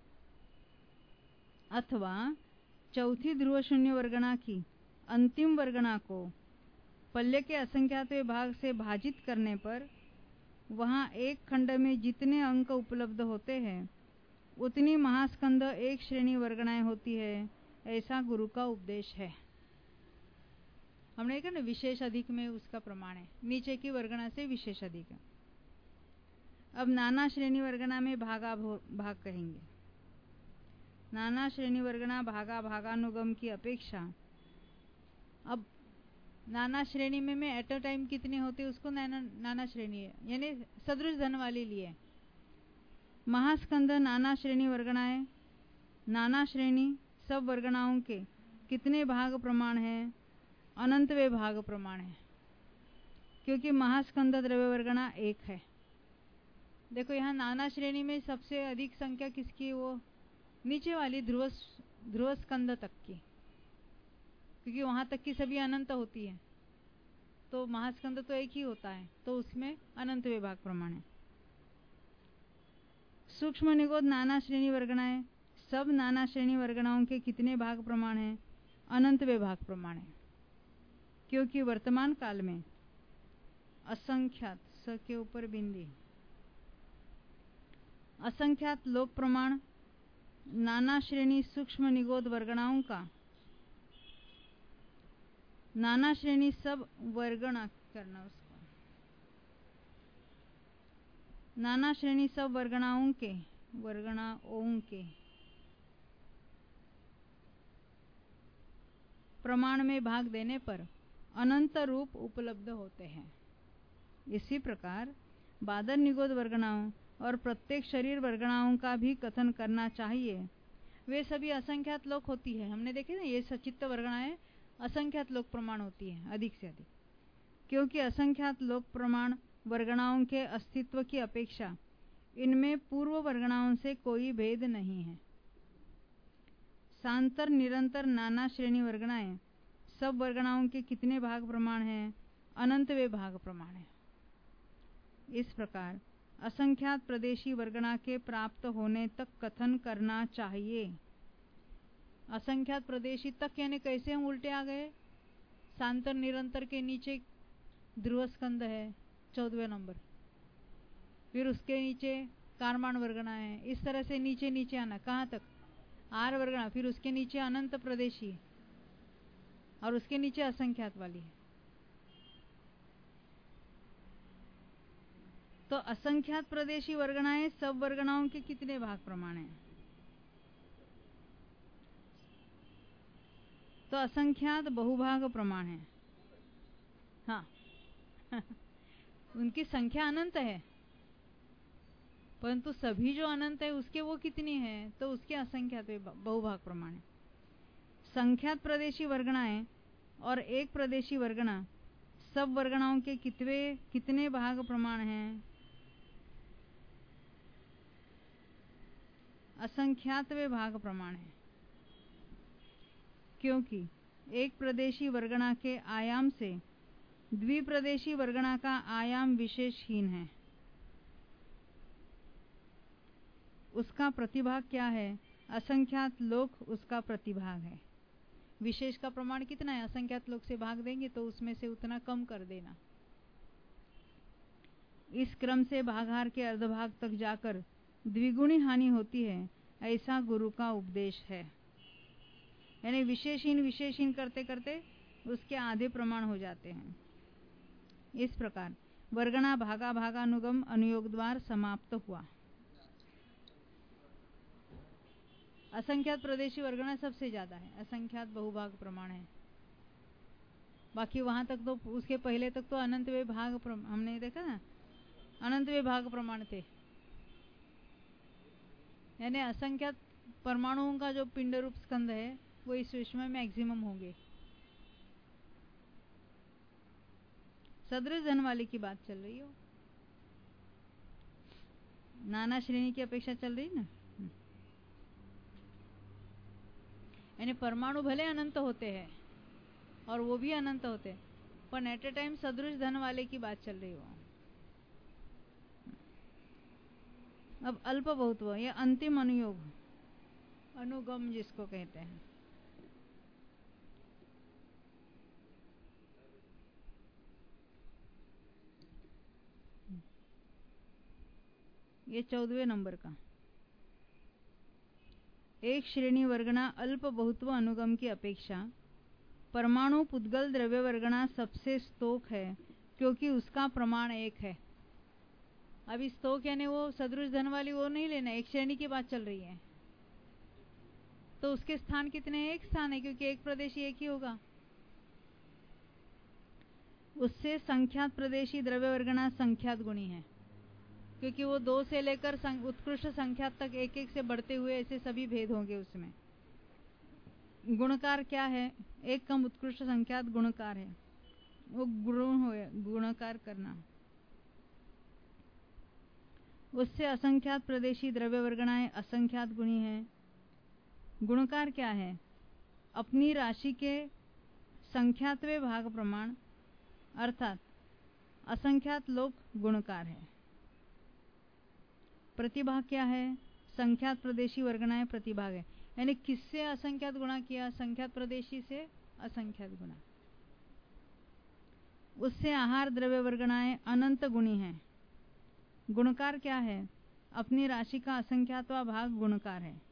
अथवा चौथी ध्रुव शून्य वर्गणा की अंतिम वर्गणा को पल्य के असंख्यात्वे भाग से भाजित करने पर वहां एक खंड में जितने अंक उपलब्ध होते हैं उतनी महास्कंद एक श्रेणी वर्गणाएं होती है, ऐसा गुरु का उपदेश है। हमने कहा ना विशेष अधिक में उसका प्रमाण है, नीचे की वर्गणा से विशेष अधिक है। अब नाना श्रेणी वर्गणा में भागा भाग कहेंगे। नाना श्रेणी वर्गणा भागा भागानुगम की अपेक्षा, अब नाना श्रेणी में में एट अ टाइम कितनी होती है उसको नाना, नाना श्रेणी है, यानी सदृश धन वाली लिए। महास्कंद नाना श्रेणी वर्गणाएं, नाना श्रेणी सब वर्गणाओं के कितने भाग प्रमाण है? अनंत वे भाग प्रमाण है, क्योंकि महास्कंद द्रव्य वर्गणा एक है। देखो यहाँ नाना श्रेणी में सबसे अधिक संख्या किसकी? वो नीचे वाली ध्रुव ध्रुव स्कंद तक की, क्योंकि वहां तक की सभी अनंत होती है, तो महास्कंद तो एक ही होता है, तो उसमें अनंत वे भाग प्रमाण है। सूक्ष्म निगोद नाना श्रेणी वर्गणाएं, सब नाना श्रेणी वर्गणाओं के कितने भाग प्रमाण है? अनंत वे भाग प्रमाण है, क्योंकि वर्तमान काल में असंख्यात, स के ऊपर बिंदी, असंख्यात लोक प्रमाण नाना श्रेणी सूक्ष्म निगोद वर्गणाओं का नाना श्रेणी सब वर्गणा करना, उसको नाना श्रेणी सब वर्गणाओं के वर्गणाओं के प्रमाण में भाग देने पर अनंत रूप उपलब्ध होते हैं। इसी प्रकार बादल निगोद वर्गणाओं और प्रत्येक शरीर वर्गणाओं का भी कथन करना चाहिए। वे सभी असंख्यात लोक होती है, हमने देखे ना, ये सचित्त वर्गणाएं असंख्यात लोक प्रमाण होती है, अधिक से अधिक, क्योंकि असंख्यात लोक प्रमाण वर्गणाओं के अस्तित्व की अपेक्षा इनमें पूर्व वर्गणाओं से कोई भेद नहीं है। सांतर निरंतर नाना श्रेणी वर्गणाएं सब वर्गणाओं के कितने भाग प्रमाण हैं? अनंत वे भाग प्रमाण है। इस प्रकार असंख्यात प्रदेशी वर्गणा के प्राप्त होने तक कथन करना चाहिए। असंख्यात प्रदेशी तक यानी कैसे हम उल्टे आ गए? सांतर निरंतर के नीचे ध्रुव स्कंद है चौदहवें नंबर, फिर उसके नीचे कारमान वर्गणा है, इस तरह से नीचे नीचे आना, कहाँ तक? आर वर्गणा, फिर उसके नीचे अनंत प्रदेशी और उसके नीचे असंख्यात वाली है। तो असंख्यात प्रदेशी वर्गणाएं सब वर्गणाओं के कितने भाग प्रमाण है? तो असंख्यात बहुभाग प्रमाण है। हाँ उनकी संख्या अनंत है, परंतु सभी जो अनंत है उसके वो कितनी है? तो उसके असंख्यात बहुभाग प्रमाण है। संख्यात प्रदेशी वर्गणाएं और एक प्रदेशी वर्गणा सब वर्गणाओं के कितने कितने भाग प्रमाण हैं? असंख्यात वे भाग प्रमाण है, क्योंकि एक प्रदेशी वर्गणा के आयाम से द्विप्रदेशी वर्गणा का आयाम विशेषहीन है। उसका प्रतिभाग क्या है? असंख्यात लोक उसका प्रतिभाग है। विशेष का प्रमाण कितना है? असंख्यात लोक से भाग देंगे तो उसमें से उतना कम कर देना। इस क्रम से भागहार के अर्धभाग तक जाकर द्विगुणी हानि होती है, ऐसा गुरु का उपदेश है। यानी विशेषहीन विशेषहीन करते करते उसके आधे प्रमाण हो जाते हैं। इस प्रकार वर्गणा भागा भागानुगम अनुयोग द्वार समाप्त हुआ। असंख्यात प्रदेशी वर्गणा सबसे ज्यादा है, असंख्यात बहुभाग प्रमाण है। बाकी वहां तक तो, उसके पहले तक तो अनंत वे भाग हमने देखा ना, अनंत वे भाग प्रमाण थे। यानी असंख्यात परमाणुओं का जो पिंड रूप स्कंद है वो इस विश्व में मैक्सिमम होंगे। सदृश धन वाले की बात चल रही हो, नाना श्रेणी की अपेक्षा चल रही ना। यानी परमाणु भले अनंत होते हैं और वो भी अनंत होते हैं, पर एट ए टाइम सदृश धन वाले की बात चल रही हो। अब अल्प बहुत्व, ये अंतिम अनुयोग, अनुगम जिसको कहते हैं। ये चौदहवें नंबर का। एक श्रेणी वर्गना अल्प बहुत्व अनुगम की अपेक्षा परमाणु पुद्गल द्रव्य वर्गना सबसे स्तोक है, क्योंकि उसका प्रमाण एक है। अभी स्तोक यानी वो सदृश धन वाली वो नहीं लेना, एक श्रेणी की बात चल रही है। तो उसके स्थान कितने हैं? एक स्थान है, क्योंकि एक प्रदेशी एक ही होगा। उससे संख्यात प्रदेशी द्रव्य वर्गना संख्यात गुणी है, क्योंकि वो दो से लेकर उत्कृष्ट संख्यात तक एक एक से बढ़ते हुए ऐसे सभी भेद होंगे उसमें। गुणकार क्या है? एक कम उत्कृष्ट संख्यात गुणकार है, वो गुण हो गुणकार करना। उससे असंख्यात प्रदेशी द्रव्य वर्गणाएं असंख्यात गुणी है। गुणकार क्या है? अपनी राशि के संख्यातवे भाग प्रमाण, अर्थात असंख्यात लोग गुणकार है। प्रतिभाग क्या है? संख्यात प्रदेशी वर्गणाएं प्रतिभाग है, यानी किससे असंख्यात गुणा किया? संख्यात प्रदेशी से असंख्यात गुणा। उससे आहार द्रव्य वर्गणाएं अनंत गुणी है। गुणकार क्या है? अपनी राशि का असंख्यातवा भाग गुणकार है।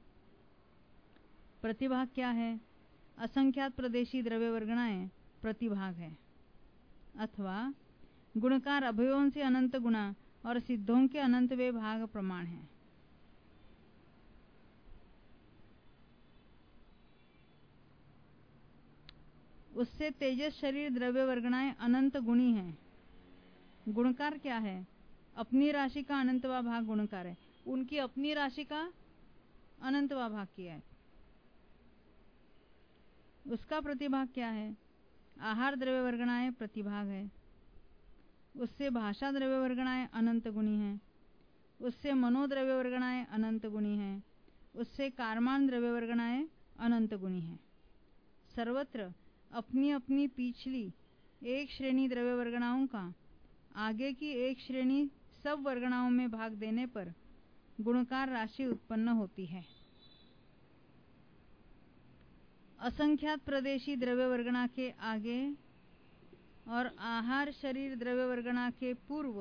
प्रतिभाग क्या है? असंख्यात प्रदेशी द्रव्य वर्गणाएं प्रतिभाग है। अथवा गुणकार अभयों से अनंत गुणा और सिद्धों के अनंत वे भाग प्रमाण है। उससे तेजस शरीर द्रव्य वर्गणाएं अनंत गुणी हैं। गुणकार क्या है? अपनी राशि का अनंतवा भाग गुणकार है। उनकी अपनी राशि का अनंतवा भाग किया है। उसका प्रतिभाग क्या है? आहार द्रव्य वर्गणाएं प्रतिभाग है। उससे भाषा द्रव्य वर्गणाएं अनंत गुणी हैं। उससे मनोद्रव्य वर्गणाएं अनंत गुणी हैं। उससे कार्मान द्रव्य वर्गणाएं अनंत गुणी हैं। सर्वत्र अपनी अपनी पिछली एक श्रेणी द्रव्य वर्गणाओं का आगे की एक श्रेणी सब वर्गणाओं में भाग देने पर गुणकार राशि उत्पन्न होती है। असंख्यात प्रदेशी द्रव्य वर्गणा के आगे और आहार शरीर द्रव्य वर्गणा के पूर्व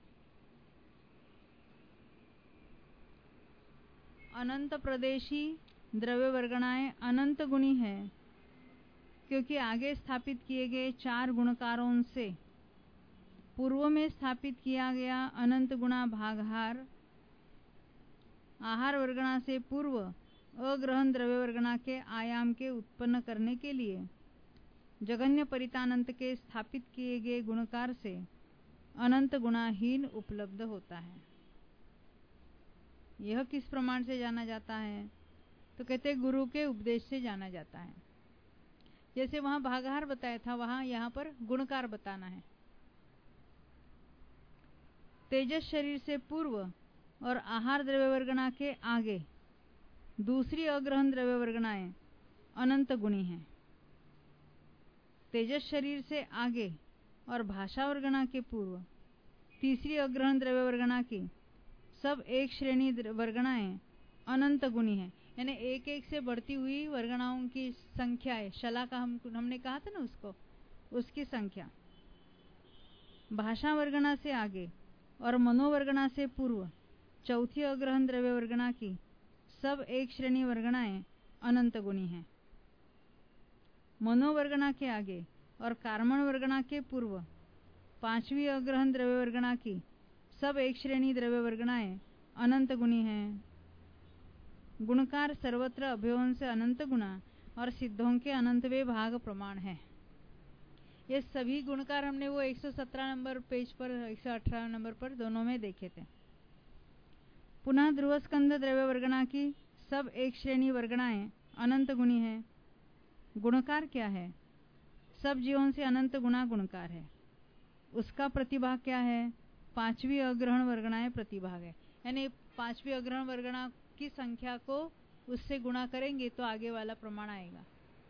अनंत प्रदेशी द्रव्य वर्गणाएं अनंत गुणी है, क्योंकि आगे स्थापित किए गए चार गुणकारों से पूर्व में स्थापित किया गया अनंत गुणा भागहार आहार वर्गणा से पूर्व अग्रहण द्रव्य वर्गणा के आयाम के उत्पन्न करने के लिए जगन्य परितानंत के स्थापित किए गए गुणकार से अनंत गुणाहीन उपलब्ध होता है। यह किस प्रमाण से जाना जाता है? तो कहते गुरु के उपदेश से जाना जाता है। जैसे वहां भागहार बताया था, वहां यहाँ पर गुणकार बताना है। तेजस शरीर से पूर्व और आहार द्रव्य वर्गणा के आगे दूसरी अग्रहण द्रव्य वर्गणाएं अनंत गुणी हैं। तेजस शरीर से आगे और भाषा वर्गणा के पूर्व तीसरी अग्रहण द्रव्य वर्गणा की सब एक श्रेणी वर्गणाएं अनंत गुणी हैं, यानी एक एक से बढ़ती हुई वर्गणाओं की संख्या है। शला का हम हमने कहा था ना, उसको उसकी संख्या। भाषा वर्गणा से आगे और मनोवर्गणा से पूर्व चौथी अग्रहण द्रव्य वर्गणा की सब एक श्रेणी वर्गणाएं अनंत गुणी हैं। मनोवर्गणा के आगे और कार्मण वर्गणा के पूर्व पांचवी अग्रहण द्रव्य वर्गणा की सब एक श्रेणी द्रव्य वर्गणाएं अनंत गुणी हैं। गुणकार सर्वत्र अभयों से अनंत गुणा और सिद्धों के अनंतवे भाग प्रमाण है। ये सभी गुणकार हमने वो एक सौ सत्रह नंबर पेज पर एक सौ अठारह नंबर पर दोनों में देखे थे। पुनः ध्रुव स्कंद द्रव्य वर्गणा की सब एक श्रेणी वर्गणाएं अनंत गुणी है। गुणकार क्या है? सब जीवों से अनंत गुणा गुणकार है। उसका प्रतिभाग क्या है? पांचवी अग्रहण वर्गणाएं प्रतिभाग है। यानी पांचवी अग्रहण वर्गणा की संख्या को उससे गुणा करेंगे तो आगे वाला प्रमाण आएगा।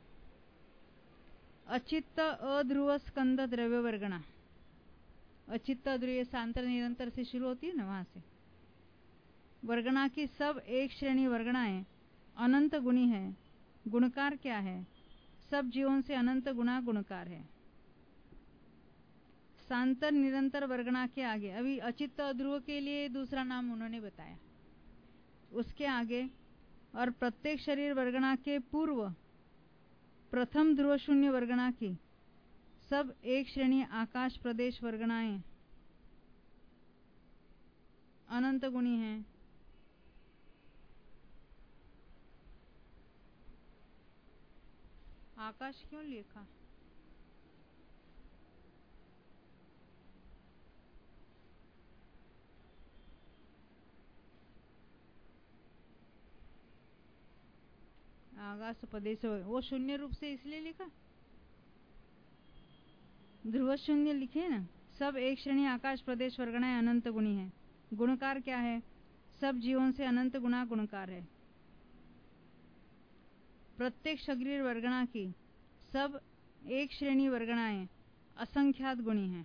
अचित्त अध्रुव स्कंद द्रव्य वर्गणा, अचित्त अध्रुव सांतर निरंतर से शुरू होती है ना, वहां से वर्गणा की सब एक श्रेणी वर्गणाएं अनंत गुणी है। गुणकार क्या है? सब जीवों से अनंत गुणा गुणकार है। सांतर निरंतर वर्गणा के आगे, अभी अचित्त अध्रुव के लिए दूसरा नाम उन्होंने बताया, उसके आगे और प्रत्येक शरीर वर्गणा के पूर्व प्रथम ध्रुव शून्य वर्गणा की सब एक श्रेणी आकाश प्रदेश वर्गणाएं अनंत गुणी हैं। आकाश क्यों लिखा? आकाश प्रदेश वो शून्य रूप से इसलिए लिखा, ध्रुव शून्य लिखे ना। सब एक श्रेणी आकाश प्रदेश वर्गणाएं अनंत गुणी है। गुणकार क्या है? सब जीवों से अनंत गुणा गुणकार है। प्रत्येक शरीर वर्गणा की सब एक श्रेणी वर्गणाएं असंख्यात गुणी हैं।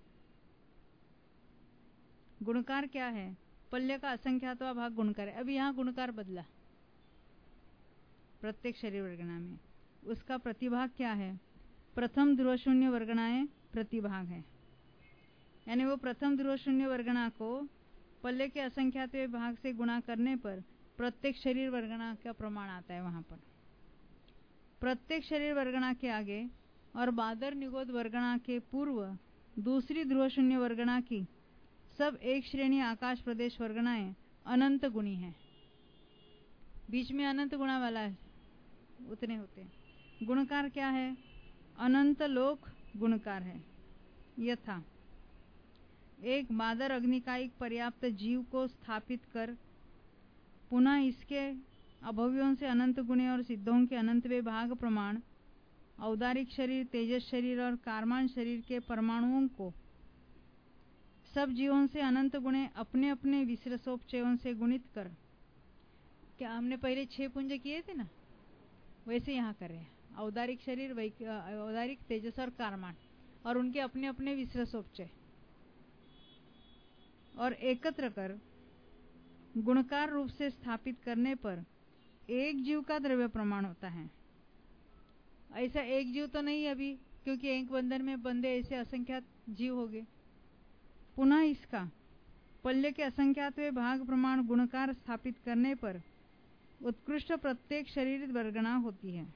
गुणकार क्या है? पल्य का असंख्यातवा भाग गुणकार है। अभी यहां गुणकार बदला प्रत्येक शरीर वर्गणा में। उसका प्रतिभाग क्या है? प्रथम ध्रुव शून्य वर्गणाएं प्रतिभाग है। यानी वो प्रथम ध्रुव शून्य वर्गणा को पल्ले के असंख्यातवे भाग से गुणा करने पर प्रत्येक शरीर वर्गणा का प्रमाण आता है। वहां पर प्रत्येक शरीर वर्गणा के आगे और बादर निगोद वर्गणा के पूर्व दूसरी ध्रुव शून्य वर्गणा की सब एक श्रेणी आकाश प्रदेश वर्गणाएं अनंत गुणी है। बीच में अनंत गुणा वाला है, उतने होते हैं। गुणकार क्या है? अनंत लोक गुणकार है। यथा एक बादर अग्निकायिक पर्याप्त जीव को स्थापित कर पुनः इसके अभव्यों से अनंत गुणे और सिद्धों के अनंतवे भाग प्रमाण औदारिक शरीर, तेजस शरीर और कारमान शरीर के परमाणुओं को सब जीवों से अनंत गुणे अपने अपने विसरसोपचयों से गुणित कर, क्या हमने पहले छह पुंज किए थे ना, वैसे यहाँ कर रहे हैं। औदारिक शरीर, औदारिक, तेजस और कारमान और उनके अपने अपने विसरसोपचय और एकत्र कर गुणकार रूप से स्थापित करने पर एक जीव का द्रव्य प्रमाण होता है। ऐसा एक जीव तो नहीं अभी, क्योंकि एक बंधन में बंधे ऐसे असंख्यात जीव हो गए। पुनः इसका पल्य के असंख्यातवे भाग प्रमाण गुणकार स्थापित करने पर उत्कृष्ट प्रत्येक शरीर वर्गणा होती है।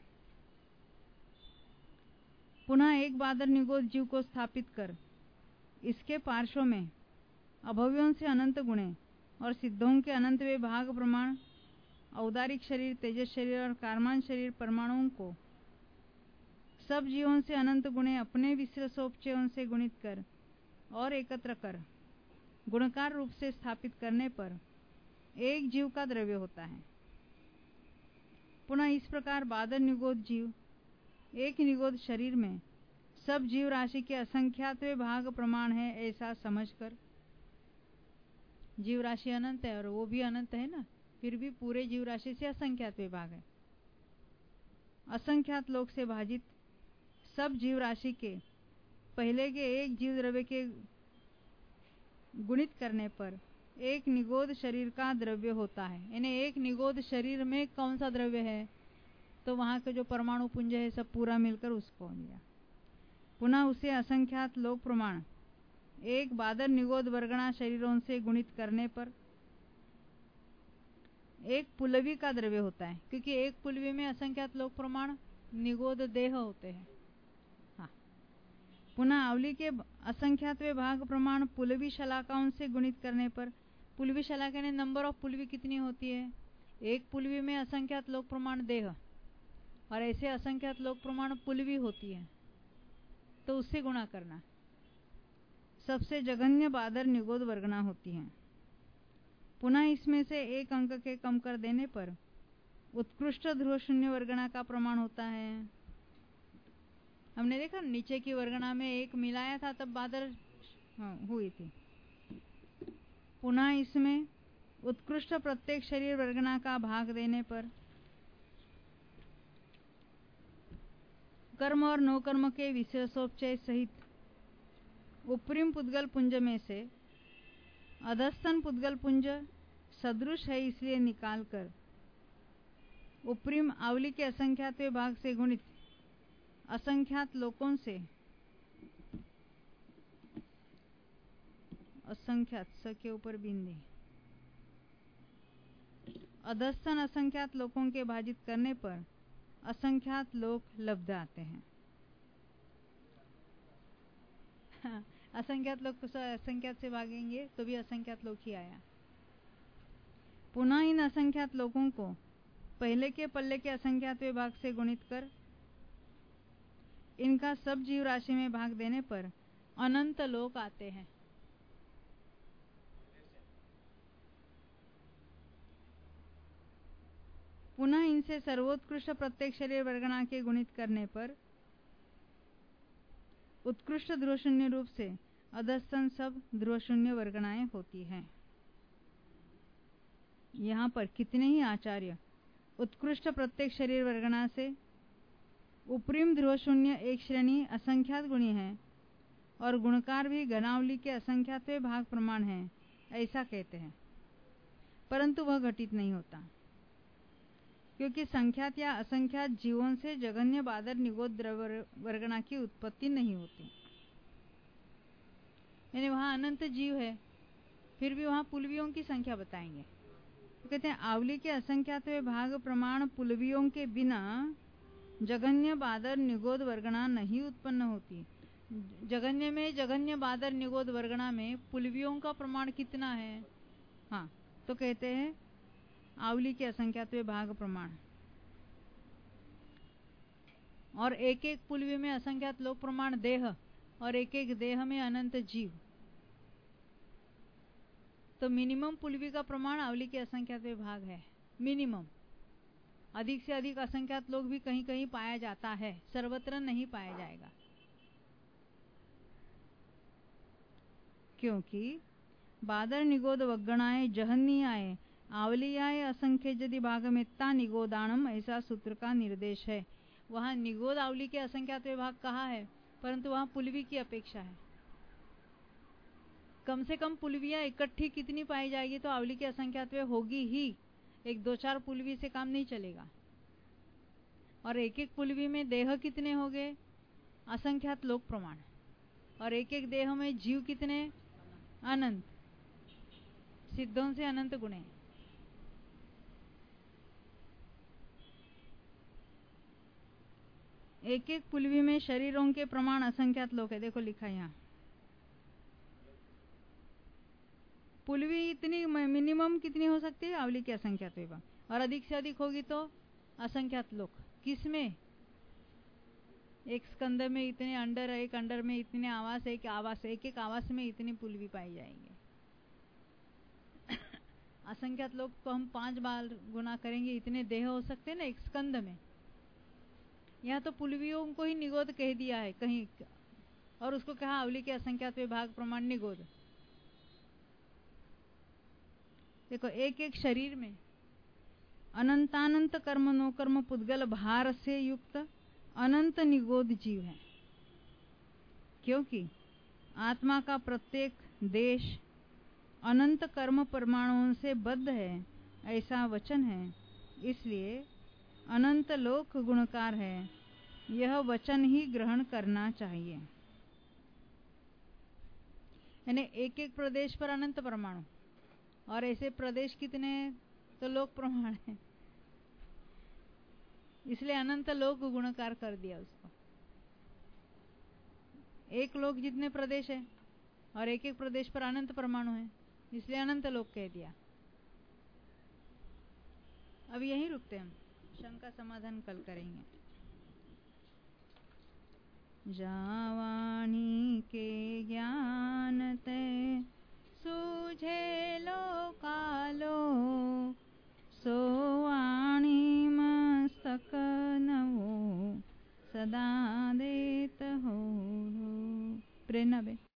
पुनः एक बादर निगोद जीव को स्थापित कर इसके पार्श्व में अभव्यों से अनंत गुणे और सिद्धों के अनंतवे भाग प्रमाण औदारिक शरीर, तेजस शरीर और कारमान शरीर परमाणुओं को सब जीवों से अनंत गुणे अपने विसरसोपचयों से गुणित कर और एकत्र कर गुणकार रूप से स्थापित करने पर एक जीव का द्रव्य होता है। पुनः इस प्रकार बादर निगोद जीव एक निगोद शरीर में सब जीव राशि के असंख्यातवे भाग प्रमाण है ऐसा समझकर, जीव राशि अनंत है और वो भी अनंत है ना, फिर भी पूरे जीव राशि से असंख्यातवे भाग है। असंख्यात लोक से भाजित सब जीव राशि के पहले के एक जीव द्रव्य के गुणित करने पर एक निगोद शरीर का द्रव्य होता है। यानी एक निगोद शरीर में कौन सा द्रव्य है? तो वहां के जो परमाणु पुंज है सब पूरा मिलकर उसको हो गया। पुनः उसे असंख्यात लोक प्रमाण एक बादर निगोद वर्गणा शरीरों से गुणित करने पर एक पुलवी का द्रव्य होता है, क्योंकि एक पुलवी में असंख्यात लोक प्रमाण निगोद देह होते हैं। हाँ। पुनः आवली के असंख्यातवे भाग प्रमाण पुलवी शलाकाओं से गुणित करने पर, पुलवी शलाका ने नंबर ऑफ पुलवी कितनी होती है? एक पुलवी में असंख्यात लोक प्रमाण देह और ऐसे असंख्यात लोक प्रमाण पुलवी होती है, तो उससे गुणा करना। सबसे जघन्य बादर निगोद वर्गणा होती है। पुनः इसमें से एक अंक के कम कर देने पर उत्कृष्ट ध्रुव शून्य वर्गणा का प्रमाण होता है। हमने देखा नीचे की वर्गणा में एक मिलाया था तब बादल हाँ, हुई थी। पुनः इसमें उत्कृष्ट प्रत्येक शरीर वर्गणा का भाग देने पर कर्म और नो कर्म के विशेषोपचय सहित उपरिम पुद्गल पुंज में से अधस्तन पुद्गल पुंज सदृश है, इसलिए निकालकर उपरिम आवली के असंख्यात भाग से गुणित असंख्यात लोकों से असंख्यात स के ऊपर बिंदी अधस्तन असंख्यात लोकों के भाजित करने पर असंख्यात लोक लब्ध आते हैं। हाँ, असंख्यात लोग को असंख्यात से भागेंगे तो भी असंख्यात लोग ही आया। पुनः इन असंख्यात लोगों को पहले के पल्ले के असंख्यात भाग से गुणित कर इनका सब जीव राशि में भाग देने पर अनंत लोक आते हैं। पुनः इनसे सर्वोत्कृष्ट प्रत्येक शरीर वर्गणा के गुणित करने पर उत्कृष्ट ध्रुव शून्य रूप से अधस्तन सब ध्रुव शून्य वर्गणाएं होती हैं। यहाँ पर कितने ही आचार्य उत्कृष्ट प्रत्येक शरीर वर्गणा से उपरिम ध्रुव शून्य एक श्रेणी असंख्यात गुणी है और गुणकार भी घनावली के असंख्यात भाग प्रमाण है ऐसा कहते हैं, परंतु वह घटित नहीं होता क्योंकि संख्यात या असंख्यात जीवों से जघन्य बादर निगोद वर्गणा की उत्पत्ति नहीं होती। यानी वहां अनंत जीव है फिर भी वहां पुलवियों की संख्या बताएंगे तो कहते हैं आवली के असंख्यात भाग प्रमाण पुलवियों के बिना जघन्य बादर निगोद वर्गणा नहीं उत्पन्न होती। जघन्य में जघन्य बादर निगोद वर्गणा में पुलवियों का प्रमाण कितना है? हाँ, तो कहते हैं आवली के असंख्यात भाग प्रमाण और एक एक पुलवी में असंख्यात लोक प्रमाण देह और एक एक देह में अनंत जीव। तो मिनिमम पुलवी का प्रमाण आवली के असंख्यात भाग है, मिनिमम। अधिक से अधिक असंख्यात लोग भी कहीं कहीं पाया जाता है, सर्वत्र नहीं पाया जाएगा क्योंकि बादर निगोद वग्गणाएं जहन्नियाए आवलियाए असंख्य यदि भाग में ता निगोदानम ऐसा सूत्र का निर्देश है। वहां निगोद आवली के असंख्यात भाग कहा है, परंतु वहां पुलवी की अपेक्षा है। कम से कम पुलवियां इकट्ठी कितनी पाई जाएगी तो आवली के असंख्यात होगी ही, एक दो चार पुलवी से काम नहीं चलेगा। और एक एक पुलवी में देह कितने हो गए? असंख्यात लोक प्रमाण। और एक एक देह में जीव कितने? अनंत। सिद्धों से अनंत गुणे। एक एक पुलवी में शरीरों के प्रमाण असंख्यात लोक है, देखो लिखा है यहाँ। पुलवी इतनी मिनिमम कितनी हो सकती है? आवली के असंख्यात विभाग, और अधिक से अधिक होगी तो असंख्यात लोक। किसमें? एक स्कंद में इतने अंडर, एक अंडर में इतने आवास, एक आवास, एक एक आवास में इतनी पुलवी पाई जाएंगे। असंख्यात लोग को हम पांच बार गुना करेंगे, इतने देह हो सकते हैं ना एक स्कंद में। यहाँ तो पुलवियों को ही निगोद कह दिया है कहीं, और उसको कहा आवली के असंख्यात विभाग प्रमाण निगोद। देखो एक एक शरीर में अनंतानंत कर्म नो कर्म पुद्गल भार से युक्त अनंत निगोद जीव है, क्योंकि आत्मा का प्रत्येक देश अनंत कर्म परमाणुओं से बद्ध है ऐसा वचन है, इसलिए अनंत लोक गुणकार है, यह वचन ही ग्रहण करना चाहिए। यानी एक एक प्रदेश पर अनंत परमाणु, और ऐसे प्रदेश कितने? तो लोक प्रमाण है, इसलिए अनंत लोक गुणकार कर दिया उसको। एक लोक जितने प्रदेश है और एक एक प्रदेश पर अनंत परमाणु है, इसलिए अनंत लोक कह दिया। अब यहीं रुकते हैं, शंका समाधान कल करेंगे। जावाणी के ज्ञान ते सूझे लो कालो, सोवाणी समेत हो। प्रेरणा बे।